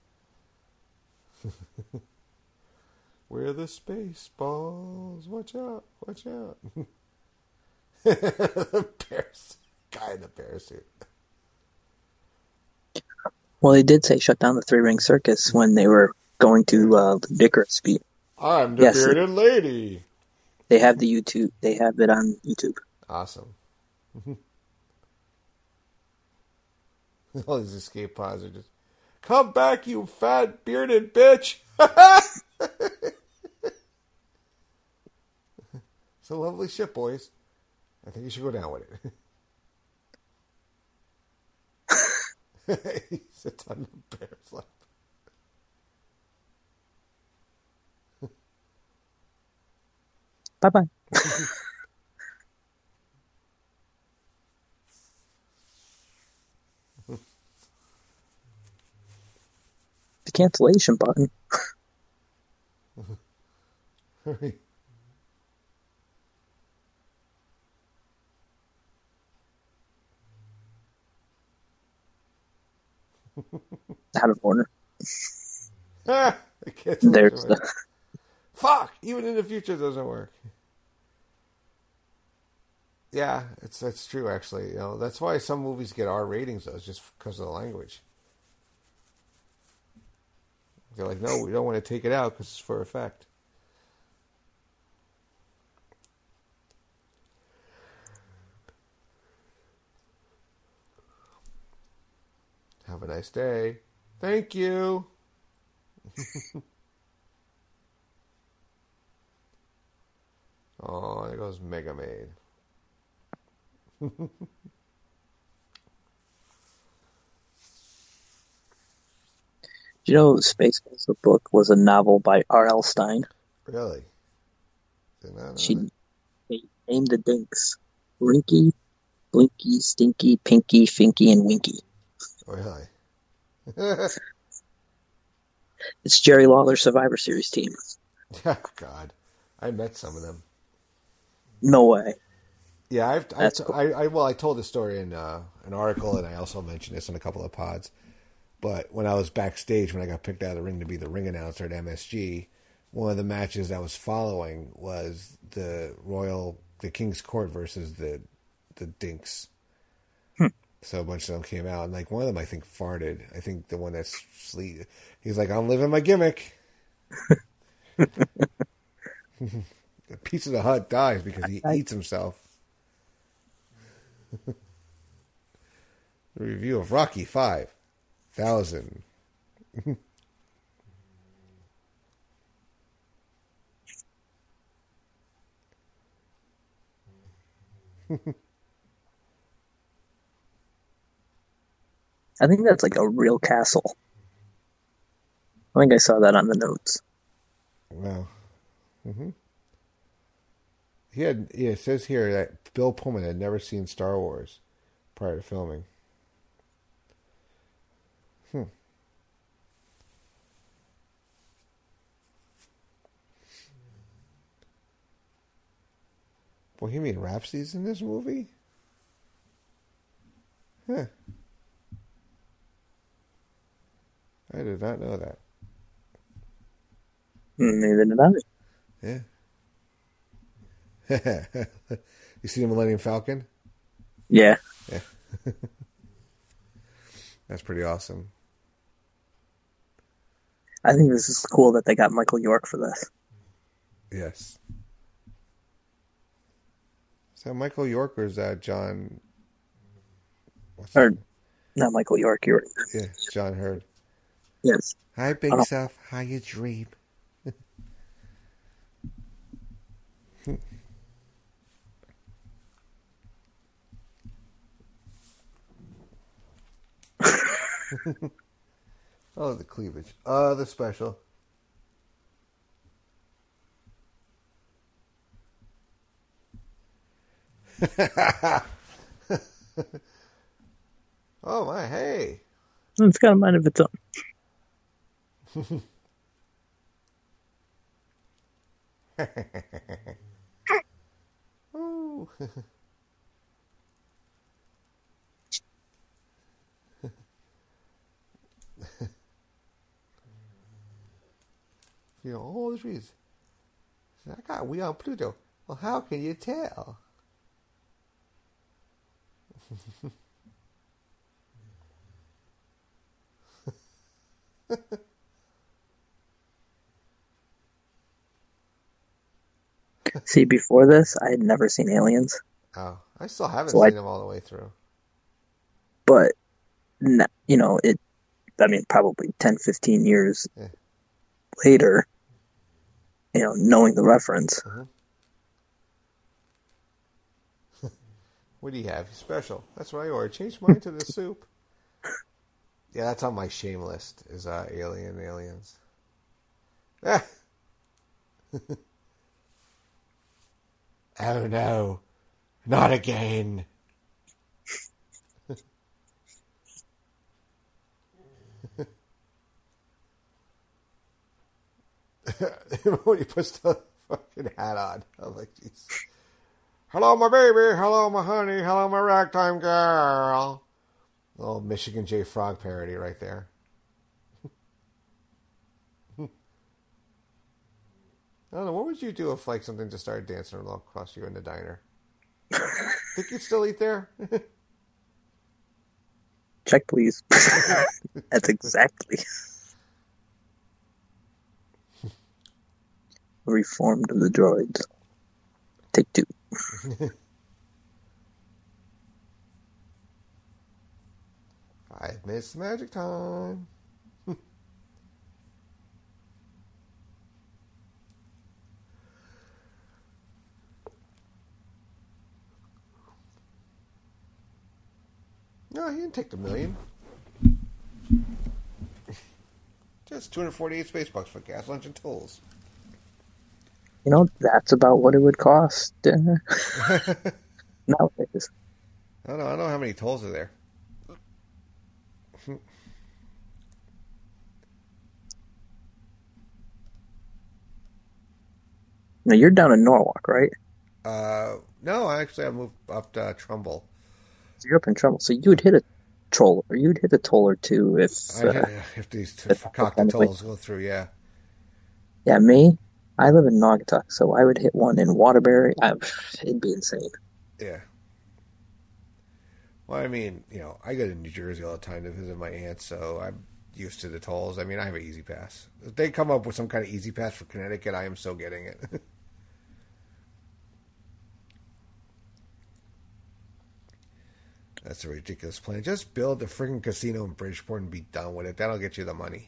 Speaker 5: We're the Spaceballs. Watch out. Watch out. Bears. Guy in the parachute.
Speaker 4: Well, they did say shut down the Three Ring Circus when they were going to uh, the Icarus speed.
Speaker 5: I'm the
Speaker 4: Yes.
Speaker 5: bearded lady.
Speaker 4: They have the YouTube. They have it on YouTube.
Speaker 5: Awesome. All these escape pods are just, come back, you fat bearded bitch. It's a lovely ship, boys. I think you should go down with it. He sits on the bear's lap.
Speaker 4: Bye bye. The cancellation button.
Speaker 5: Hurry.
Speaker 4: Out of order.
Speaker 5: Ah, I can't
Speaker 4: There's the.
Speaker 5: Fuck! Even in the future, it doesn't work. Yeah, it's that's true. Actually, you know that's why some movies get R ratings, though, is just because of the language. They're like, no, we don't want to take it out because it's for effect. Have a nice day. Thank you. Oh, there goes Mega Maid.
Speaker 4: You know, Spaceballs, the book, was a novel by R L. Stein.
Speaker 5: Really? Did not know
Speaker 4: She
Speaker 5: that.
Speaker 4: they named the dinks Rinky, Blinky, Stinky, Pinky, Finky, and Winky.
Speaker 5: Really?
Speaker 4: It's Jerry Lawler's Survivor Series team.
Speaker 5: Oh, God. I met some of them.
Speaker 4: No way.
Speaker 5: Yeah, I've, I,
Speaker 4: That's cool.
Speaker 5: I, I, well, I told this story in uh, an article, and I also mentioned this in a couple of pods. But when I was backstage, when I got picked out of the ring to be the ring announcer at M S G, one of the matches I was following was the Royal, the King's Court versus the the Dinks.
Speaker 4: Hmm.
Speaker 5: So a bunch of them came out, and like one of them, I think, farted. I think the one that's sleep. He's like, "I'm living my gimmick." Pizza the Hut dies because he
Speaker 4: I,
Speaker 5: eats himself. The review of Rocky Five Thousand.
Speaker 4: I think that's like a real castle. I think I saw that on the notes.
Speaker 5: Wow. Mm-hmm. He had. Yeah, it says here that Bill Pullman had never seen Star Wars prior to filming. Hmm. Bohemian Rhapsody's in this movie? Huh. I did not know that.
Speaker 4: Neither did I.
Speaker 5: Yeah. You see the Millennium Falcon?
Speaker 4: Yeah.
Speaker 5: Yeah. That's pretty awesome.
Speaker 4: I think this is cool that they got Michael York for this.
Speaker 5: Yes. Is that Michael York or is that John? What's
Speaker 4: Or,
Speaker 5: that?
Speaker 4: not Michael York, York.
Speaker 5: Yeah, John Hurd.
Speaker 4: Yes.
Speaker 5: Hi, Big
Speaker 4: Oh.
Speaker 5: Stuff. How you dream? Oh, the cleavage. Uh, the special. Oh, my, hey.
Speaker 4: It's got a mind of its own.
Speaker 5: Ooh. You know, all the trees. I got we on Pluto. Well, how can you tell?
Speaker 4: See, before this, I had never seen Aliens,
Speaker 5: Oh, I still haven't
Speaker 4: So
Speaker 5: seen
Speaker 4: I-
Speaker 5: them all the way through.
Speaker 4: but, n- you know, it, I mean, probably ten, fifteen years
Speaker 5: Yeah.
Speaker 4: later, you know, knowing the reference.
Speaker 5: Mhm. What do you have? Special. That's what I ordered. Change mine to the soup. Yeah, that's on my shame list. Is uh, Alien Aliens. Ah. Oh no, not again. When he puts the fucking hat on, I'm like, jeez. Hello, my baby. Hello, my honey. Hello, my ragtime girl. Little Michigan J. Frog parody right there. I don't know. What would you do if like something just started dancing across you in the diner? Think you'd still eat there?
Speaker 4: Check, please. That's exactly. Reformed of the droids. Take two.
Speaker 5: Five minutes magic time. No, he didn't take the million. Just two hundred forty-eight space bucks for gas, lunch, and tolls.
Speaker 4: You know, that's about what it would cost uh, nowadays.
Speaker 5: I don't know. I don't know how many tolls are there.
Speaker 4: Now, you're down in Norwalk, right?
Speaker 5: Uh, No, actually, I moved up to uh, Trumbull.
Speaker 4: So you're up in trouble. So you would hit a troll, or you'd hit a toll or two if
Speaker 5: I,
Speaker 4: uh,
Speaker 5: if these cocktail tolls go through, yeah.
Speaker 4: Yeah, me. I live in Naugatuck, so I would hit one in Waterbury. I, it'd be insane.
Speaker 5: Yeah. Well, I mean, you know, I go to New Jersey all the time to visit my aunt, so I'm used to the tolls. I mean, I have an Easy Pass. If they come up with some kind of Easy Pass for Connecticut, I am so getting it. That's a ridiculous plan. Just build a freaking casino in Bridgeport and be done with it. That'll get you the money.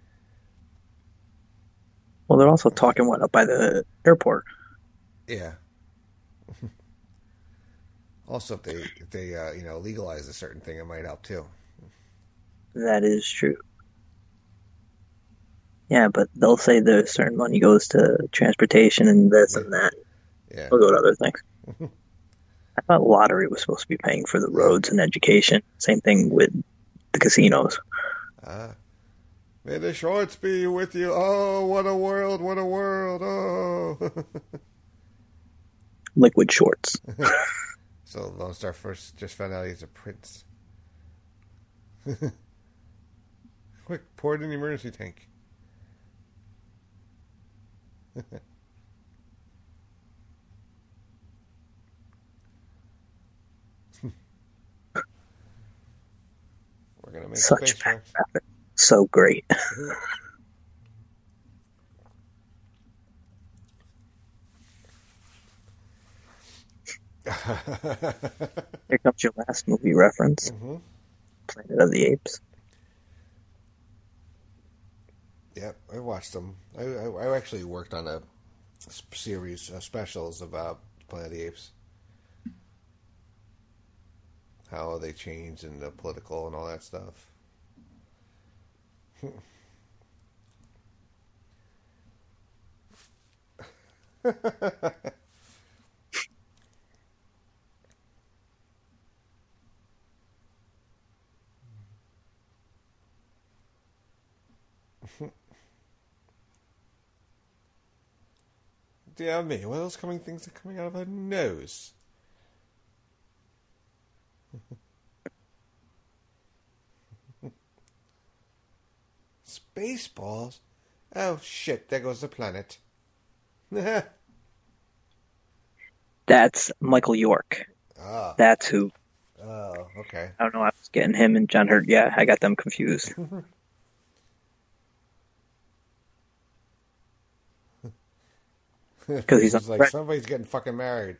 Speaker 4: Well, they're also talking what up by the airport.
Speaker 5: Yeah. Also, if they if they uh, you know legalize a certain thing, it might help too.
Speaker 4: That is true. Yeah, but they'll say there's certain money goes to transportation and this and that.
Speaker 5: Yeah.
Speaker 4: They'll go to other things. I thought lottery was supposed to be paying for the roads and education. Same thing with the casinos.
Speaker 5: Ah. May the shorts be with you. Oh, what a world, what a world. Oh.
Speaker 4: Liquid shorts.
Speaker 5: So Lone Star first just found out he's a prince. Quick, pour it in the emergency tank. We're gonna make
Speaker 4: Such
Speaker 5: space for
Speaker 4: traffic. So great. Here comes your last movie reference.
Speaker 5: Mm-hmm.
Speaker 4: Planet of the Apes.
Speaker 5: Yep, I watched them. I, I, I actually worked on a series of specials about Planet of the Apes. How they changed and the political and all that stuff. Dear me, what are those coming things are coming out of her nose? Spaceballs? Oh shit, there goes the planet.
Speaker 4: That's Michael York.
Speaker 5: Ah.
Speaker 4: That's who.
Speaker 5: Oh, okay.
Speaker 4: I don't know. I was getting him and John Hurt. Yeah, I got them confused. Because he's
Speaker 5: like
Speaker 4: right.
Speaker 5: Somebody's getting fucking married.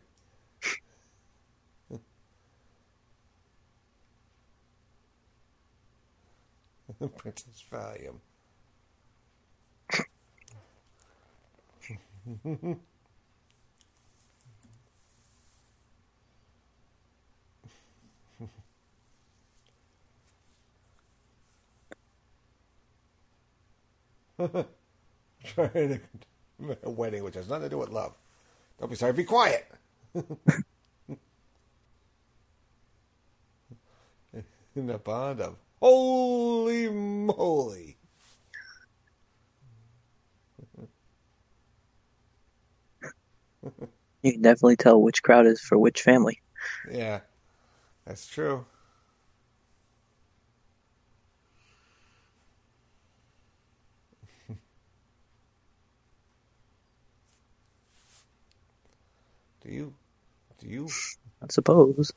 Speaker 5: Princess Valium. Trying to a wedding which has nothing to do with love. Don't be sorry. Be quiet. In the bond of holy moly.
Speaker 4: You can definitely tell which crowd is for which family.
Speaker 5: Yeah, that's true. Do you? Do you?
Speaker 4: I suppose.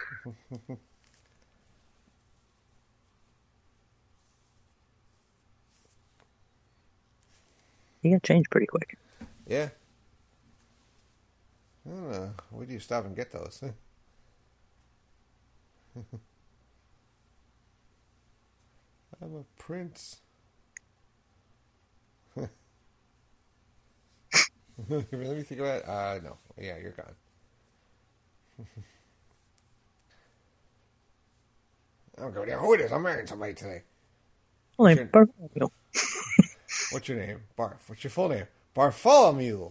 Speaker 4: He got changed pretty quick.
Speaker 5: Yeah. I don't know. Where do you stop and get those? I'm a prince. Let me think about it. Uh, no. Yeah, you're gone. I don't go down. Who it is? I'm marrying somebody today.
Speaker 4: Well,
Speaker 5: What's your,
Speaker 4: Bartholomew.
Speaker 5: what's your name? Barf. What's your full name? Bartholomew.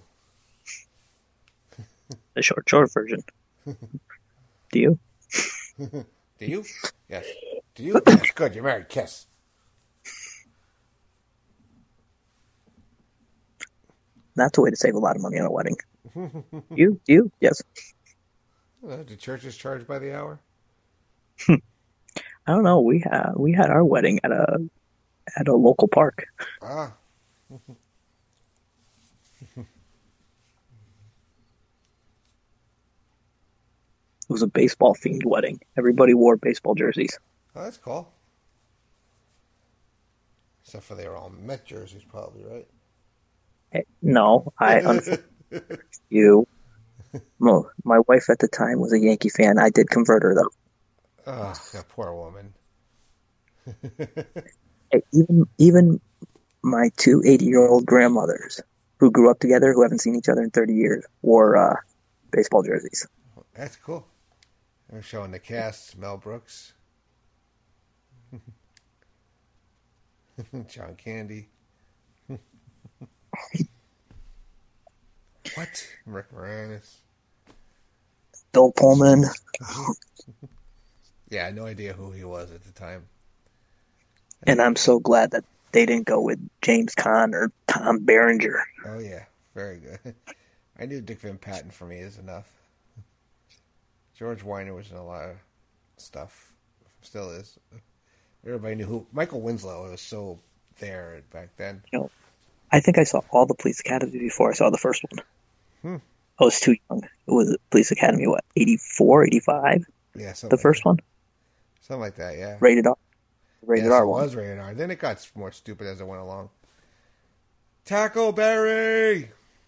Speaker 4: The short, short version. Do you?
Speaker 5: Do you? Yes. Do you? Yes. Good. You're married. Kiss.
Speaker 4: That's a way to save a lot of money on a wedding. You? Do you? Yes.
Speaker 5: Uh, do churches charge by the hour?
Speaker 4: I don't know. We had we had our wedding at a at a local park.
Speaker 5: Ah.
Speaker 4: It was a baseball themed wedding. Everybody wore baseball jerseys.
Speaker 5: Oh, that's cool. Except for they were all Met jerseys, probably, right?
Speaker 4: Eh, No, I unfortunately you. Mo- My wife at the time was a Yankee fan. I did convert her though.
Speaker 5: Oh, that poor woman.
Speaker 4: Hey, Even even my two eighty-year-old grandmothers who grew up together, who haven't seen each other in thirty years, wore uh, baseball jerseys.
Speaker 5: That's cool. They're showing the cast, Mel Brooks, John Candy. What? Rick Moranis.
Speaker 4: Bill Pullman.
Speaker 5: Yeah, I had no idea who he was at the time.
Speaker 4: And I'm so glad that they didn't go with James Caan or Tom Berenger.
Speaker 5: Oh, yeah. Very good. I knew Dick Van Patten for me is enough. George Weiner was in a lot of stuff. Still is. Everybody knew who. Michael Winslow was so there back then.
Speaker 4: You know, I think I saw all the Police Academy before I saw the first one.
Speaker 5: Hmm.
Speaker 4: I was too young. It was Police Academy, what, eighty-four, eighty-five?
Speaker 5: Yeah, something
Speaker 4: The
Speaker 5: like
Speaker 4: first
Speaker 5: that.
Speaker 4: one?
Speaker 5: Something like that, yeah.
Speaker 4: Rated R. Rated
Speaker 5: yes,
Speaker 4: R
Speaker 5: it
Speaker 4: one.
Speaker 5: was rated R. Then it got more stupid as it went along. Tackleberry!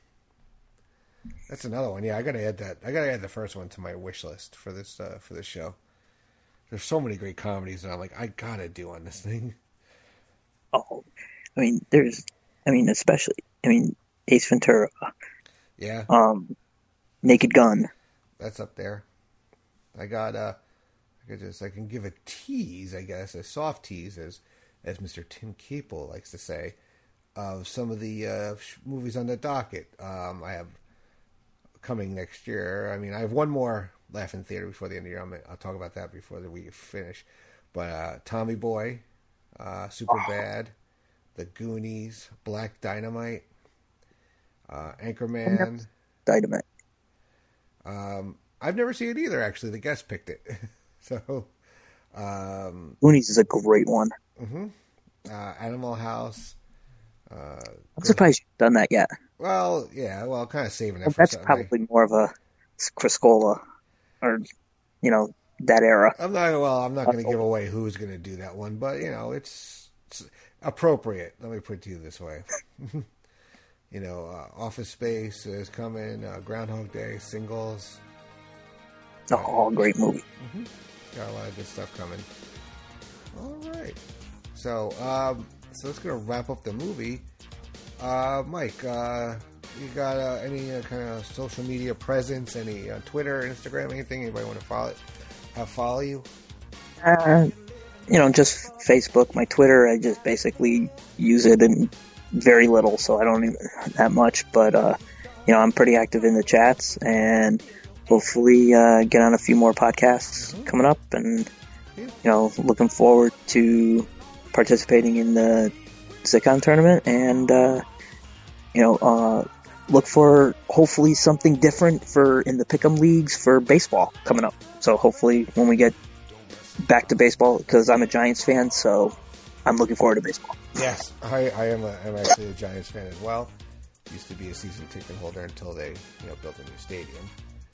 Speaker 5: That's another one. Yeah, I gotta add that. I gotta add the first one to my wish list for this uh, for this show. There's so many great comedies that I'm like, I gotta do on this thing.
Speaker 4: Oh, I mean, there's, I mean, especially, I mean, Ace Ventura,
Speaker 5: Yeah,
Speaker 4: um, Naked Gun.
Speaker 5: that's up there. I got uh, I could just I can give a tease, I guess, a soft tease, as as Mister Tim Capel likes to say, of some of the uh, sh- movies on the docket. Um, I have coming next year. I mean, I have one more Laugh in Theater before the end of the year. I'm, I'll talk about that before the we finish. But uh, Tommy Boy, uh, Super Bad, The Goonies, Black Dynamite, uh, Anchorman.
Speaker 4: Dynamite.
Speaker 5: Um, I've never seen it either, actually. The guest picked it. so, um,
Speaker 4: Goonies is a great one.
Speaker 5: mhm. uh, Animal House. Uh,
Speaker 4: I'm surprised you've done that yet.
Speaker 5: well, yeah, well, kind of saving it
Speaker 4: Well,
Speaker 5: for
Speaker 4: that's
Speaker 5: something.
Speaker 4: probably more of a Criscola, or, you know, that era.
Speaker 5: I'm not well. I'm not going to give away who's going to do that one, but you know, it's, it's appropriate. Let me put it to you this way: you know, uh, Office Space is coming. Uh, Groundhog Day, Singles.
Speaker 4: Oh, great movie.
Speaker 5: Got a lot of good stuff coming. All right, so um, so that's going to wrap up the movie. Uh, Mike, uh, you got uh, any uh, kind of social media presence? Any uh, Twitter, Instagram, anything? Anybody want to follow it? Have follow you?
Speaker 4: Uh, you know, just Facebook. My Twitter, I just basically use it in very little, so I don't even that much. But, uh, you know, I'm pretty active in the chats, and hopefully uh, get on a few more podcasts coming up. And, you know, looking forward to participating in the Sitcom tournament, and, uh, you know, uh, look for hopefully something different for in the Pick'em leagues for baseball coming up. So hopefully when we get back to baseball, because I'm a Giants fan, so I'm looking forward to baseball.
Speaker 5: Yes, I, I am. A, I'm actually a Giants fan as well. Used to be a season ticket holder until they, you know, built a new stadium.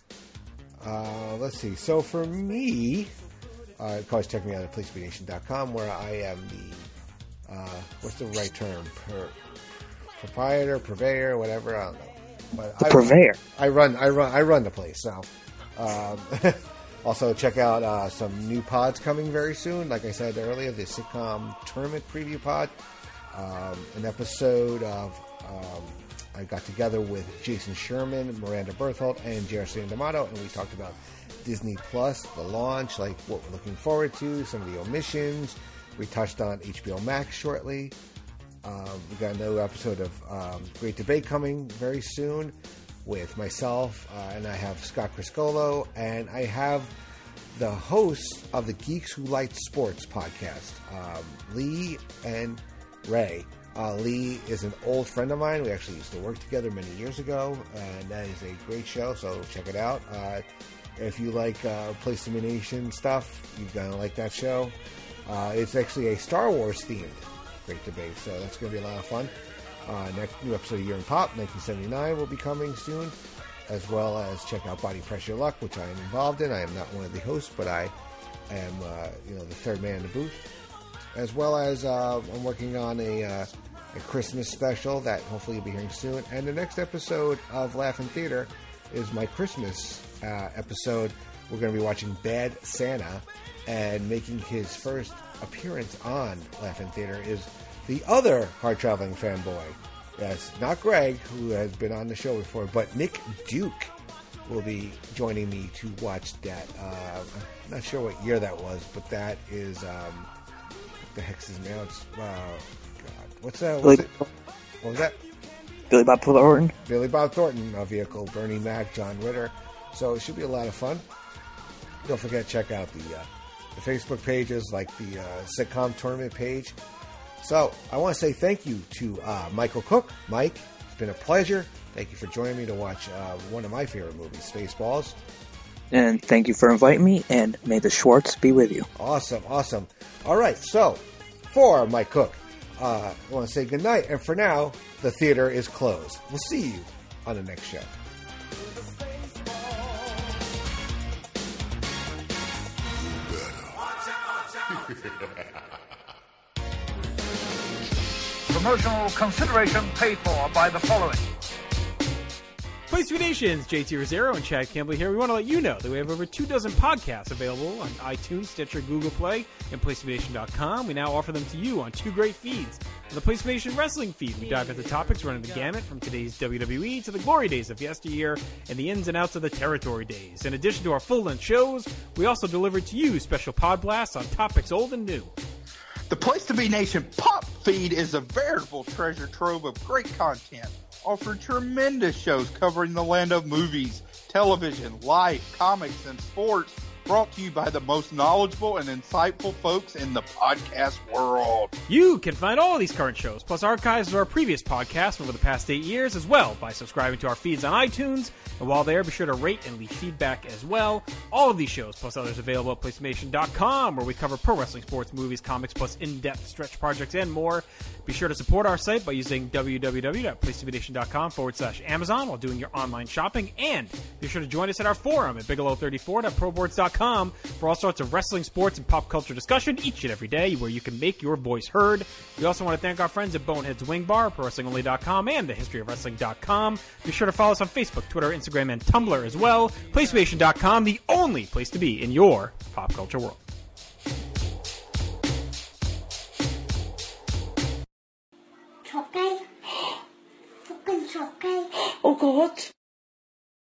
Speaker 5: Uh, let's see. So for me, uh, of course, check me out at place to be nation dot com, where I am the uh, what's the right term? Per, proprietor, purveyor, whatever. I don't know. But
Speaker 4: The
Speaker 5: I,
Speaker 4: purveyor.
Speaker 5: I run. I run. I run the place now. Um, also, check out uh, some new pods coming very soon. Like I said earlier, the sitcom tournament preview pod, um, an episode of um, I got together with Jason Sherman, Miranda Berthold, and J R C D'Amato, and we talked about Disney Plus, the launch, like what we're looking forward to, some of the omissions. We touched on H B O Max shortly. Um, we got another episode of um, Great Debate coming very soon with myself, uh, and I have Scott Criscolo, and I have the hosts of the Geeks Who Like Sports podcast, um, Lee and Ray. Uh, Lee is an old friend of mine. We actually used to work together many years ago, and that is a great show, so check it out. Uh, If you like uh, Place to Be Nation stuff, you're going to like that show. Uh, it's actually a Star Wars themed Great Debate, so that's going to be a lot of fun. Uh, next new episode of Year in Pop, nineteen seventy-nine, will be coming soon, as well as check out Body Pressure Luck, which I am involved in. I am not one of the hosts, but I am, uh, you know, the third man in the booth. As well as uh, I'm working on a, uh, a Christmas special that hopefully you'll be hearing soon. And the next episode of Laugh-In Theater is my Christmas uh, episode. We're going to be watching Bad Santa, and making his first appearance on Laugh-In Theater is the other hard-traveling fanboy. Yes, not Greg, who has been on the show before, but Nick Duke will be joining me to watch that. Uh, I'm not sure what year that was, but that is, um, what the heck's his name? It's, uh, God, what's that? What's it? What was that?
Speaker 4: Billy Bob Thornton.
Speaker 5: Billy Bob Thornton, a vehicle, Bernie Mac, John Ritter. So it should be a lot of fun. Don't forget, check out the, uh, the Facebook pages, like the uh, sitcom tournament page. So I want to say thank you to uh, Michael Cook. Mike, it's been a pleasure. Thank you for joining me to watch uh, one of my favorite movies, Spaceballs.
Speaker 4: And thank you for inviting me, and may the Schwartz be with you.
Speaker 5: Awesome, awesome. All right, so for Mike Cook, uh, I want to say good night. And for now, the theater is closed. We'll see you on the next show.
Speaker 6: Promotional consideration paid for by the following.
Speaker 7: Place to Be Nations, J T Rosero and Chad Campbell here. We want to let you know that we have over two dozen podcasts available on iTunes, Stitcher, Google Play, and place to be nation dot com. We now offer them to you on two great feeds. On the Place to Be Nation Wrestling feed, we dive into topics running the gamut from today's W W E to the glory days of yesteryear and the ins and outs of the territory days. In addition to our full-length shows, we also deliver to you special pod blasts on topics old and new.
Speaker 8: The Place to Be Nation Pop feed is a veritable treasure trove of great content, offering tremendous shows covering the land of movies, television, life, comics, and sports, brought to you by the most knowledgeable and insightful folks in the podcast world.
Speaker 7: You can find all of these current shows, plus archives of our previous podcasts over the past eight years as well, by subscribing to our feeds on iTunes. And while there, be sure to rate and leave feedback as well. All of these shows, plus others, available at place to be nation dot com, where we cover pro wrestling, sports, movies, comics, plus in-depth stretch projects and more. Be sure to support our site by using w w w dot place to be nation dot com forward slash Amazon while doing your online shopping. And be sure to join us at our forum at bigelow thirty-four dot pro boards dot com for all sorts of wrestling, sports, and pop culture discussion each and every day, where you can make your voice heard. We also want to thank our friends at Boneheads Wing Bar, pro wrestling only dot com, and the history of wrestling dot com. Be sure to follow us on Facebook, Twitter, Instagram, and Tumblr as well. place to be nation dot com, the only place to be in your pop culture world.
Speaker 9: Chocolate. Fucking chocolate.
Speaker 10: Oh, God.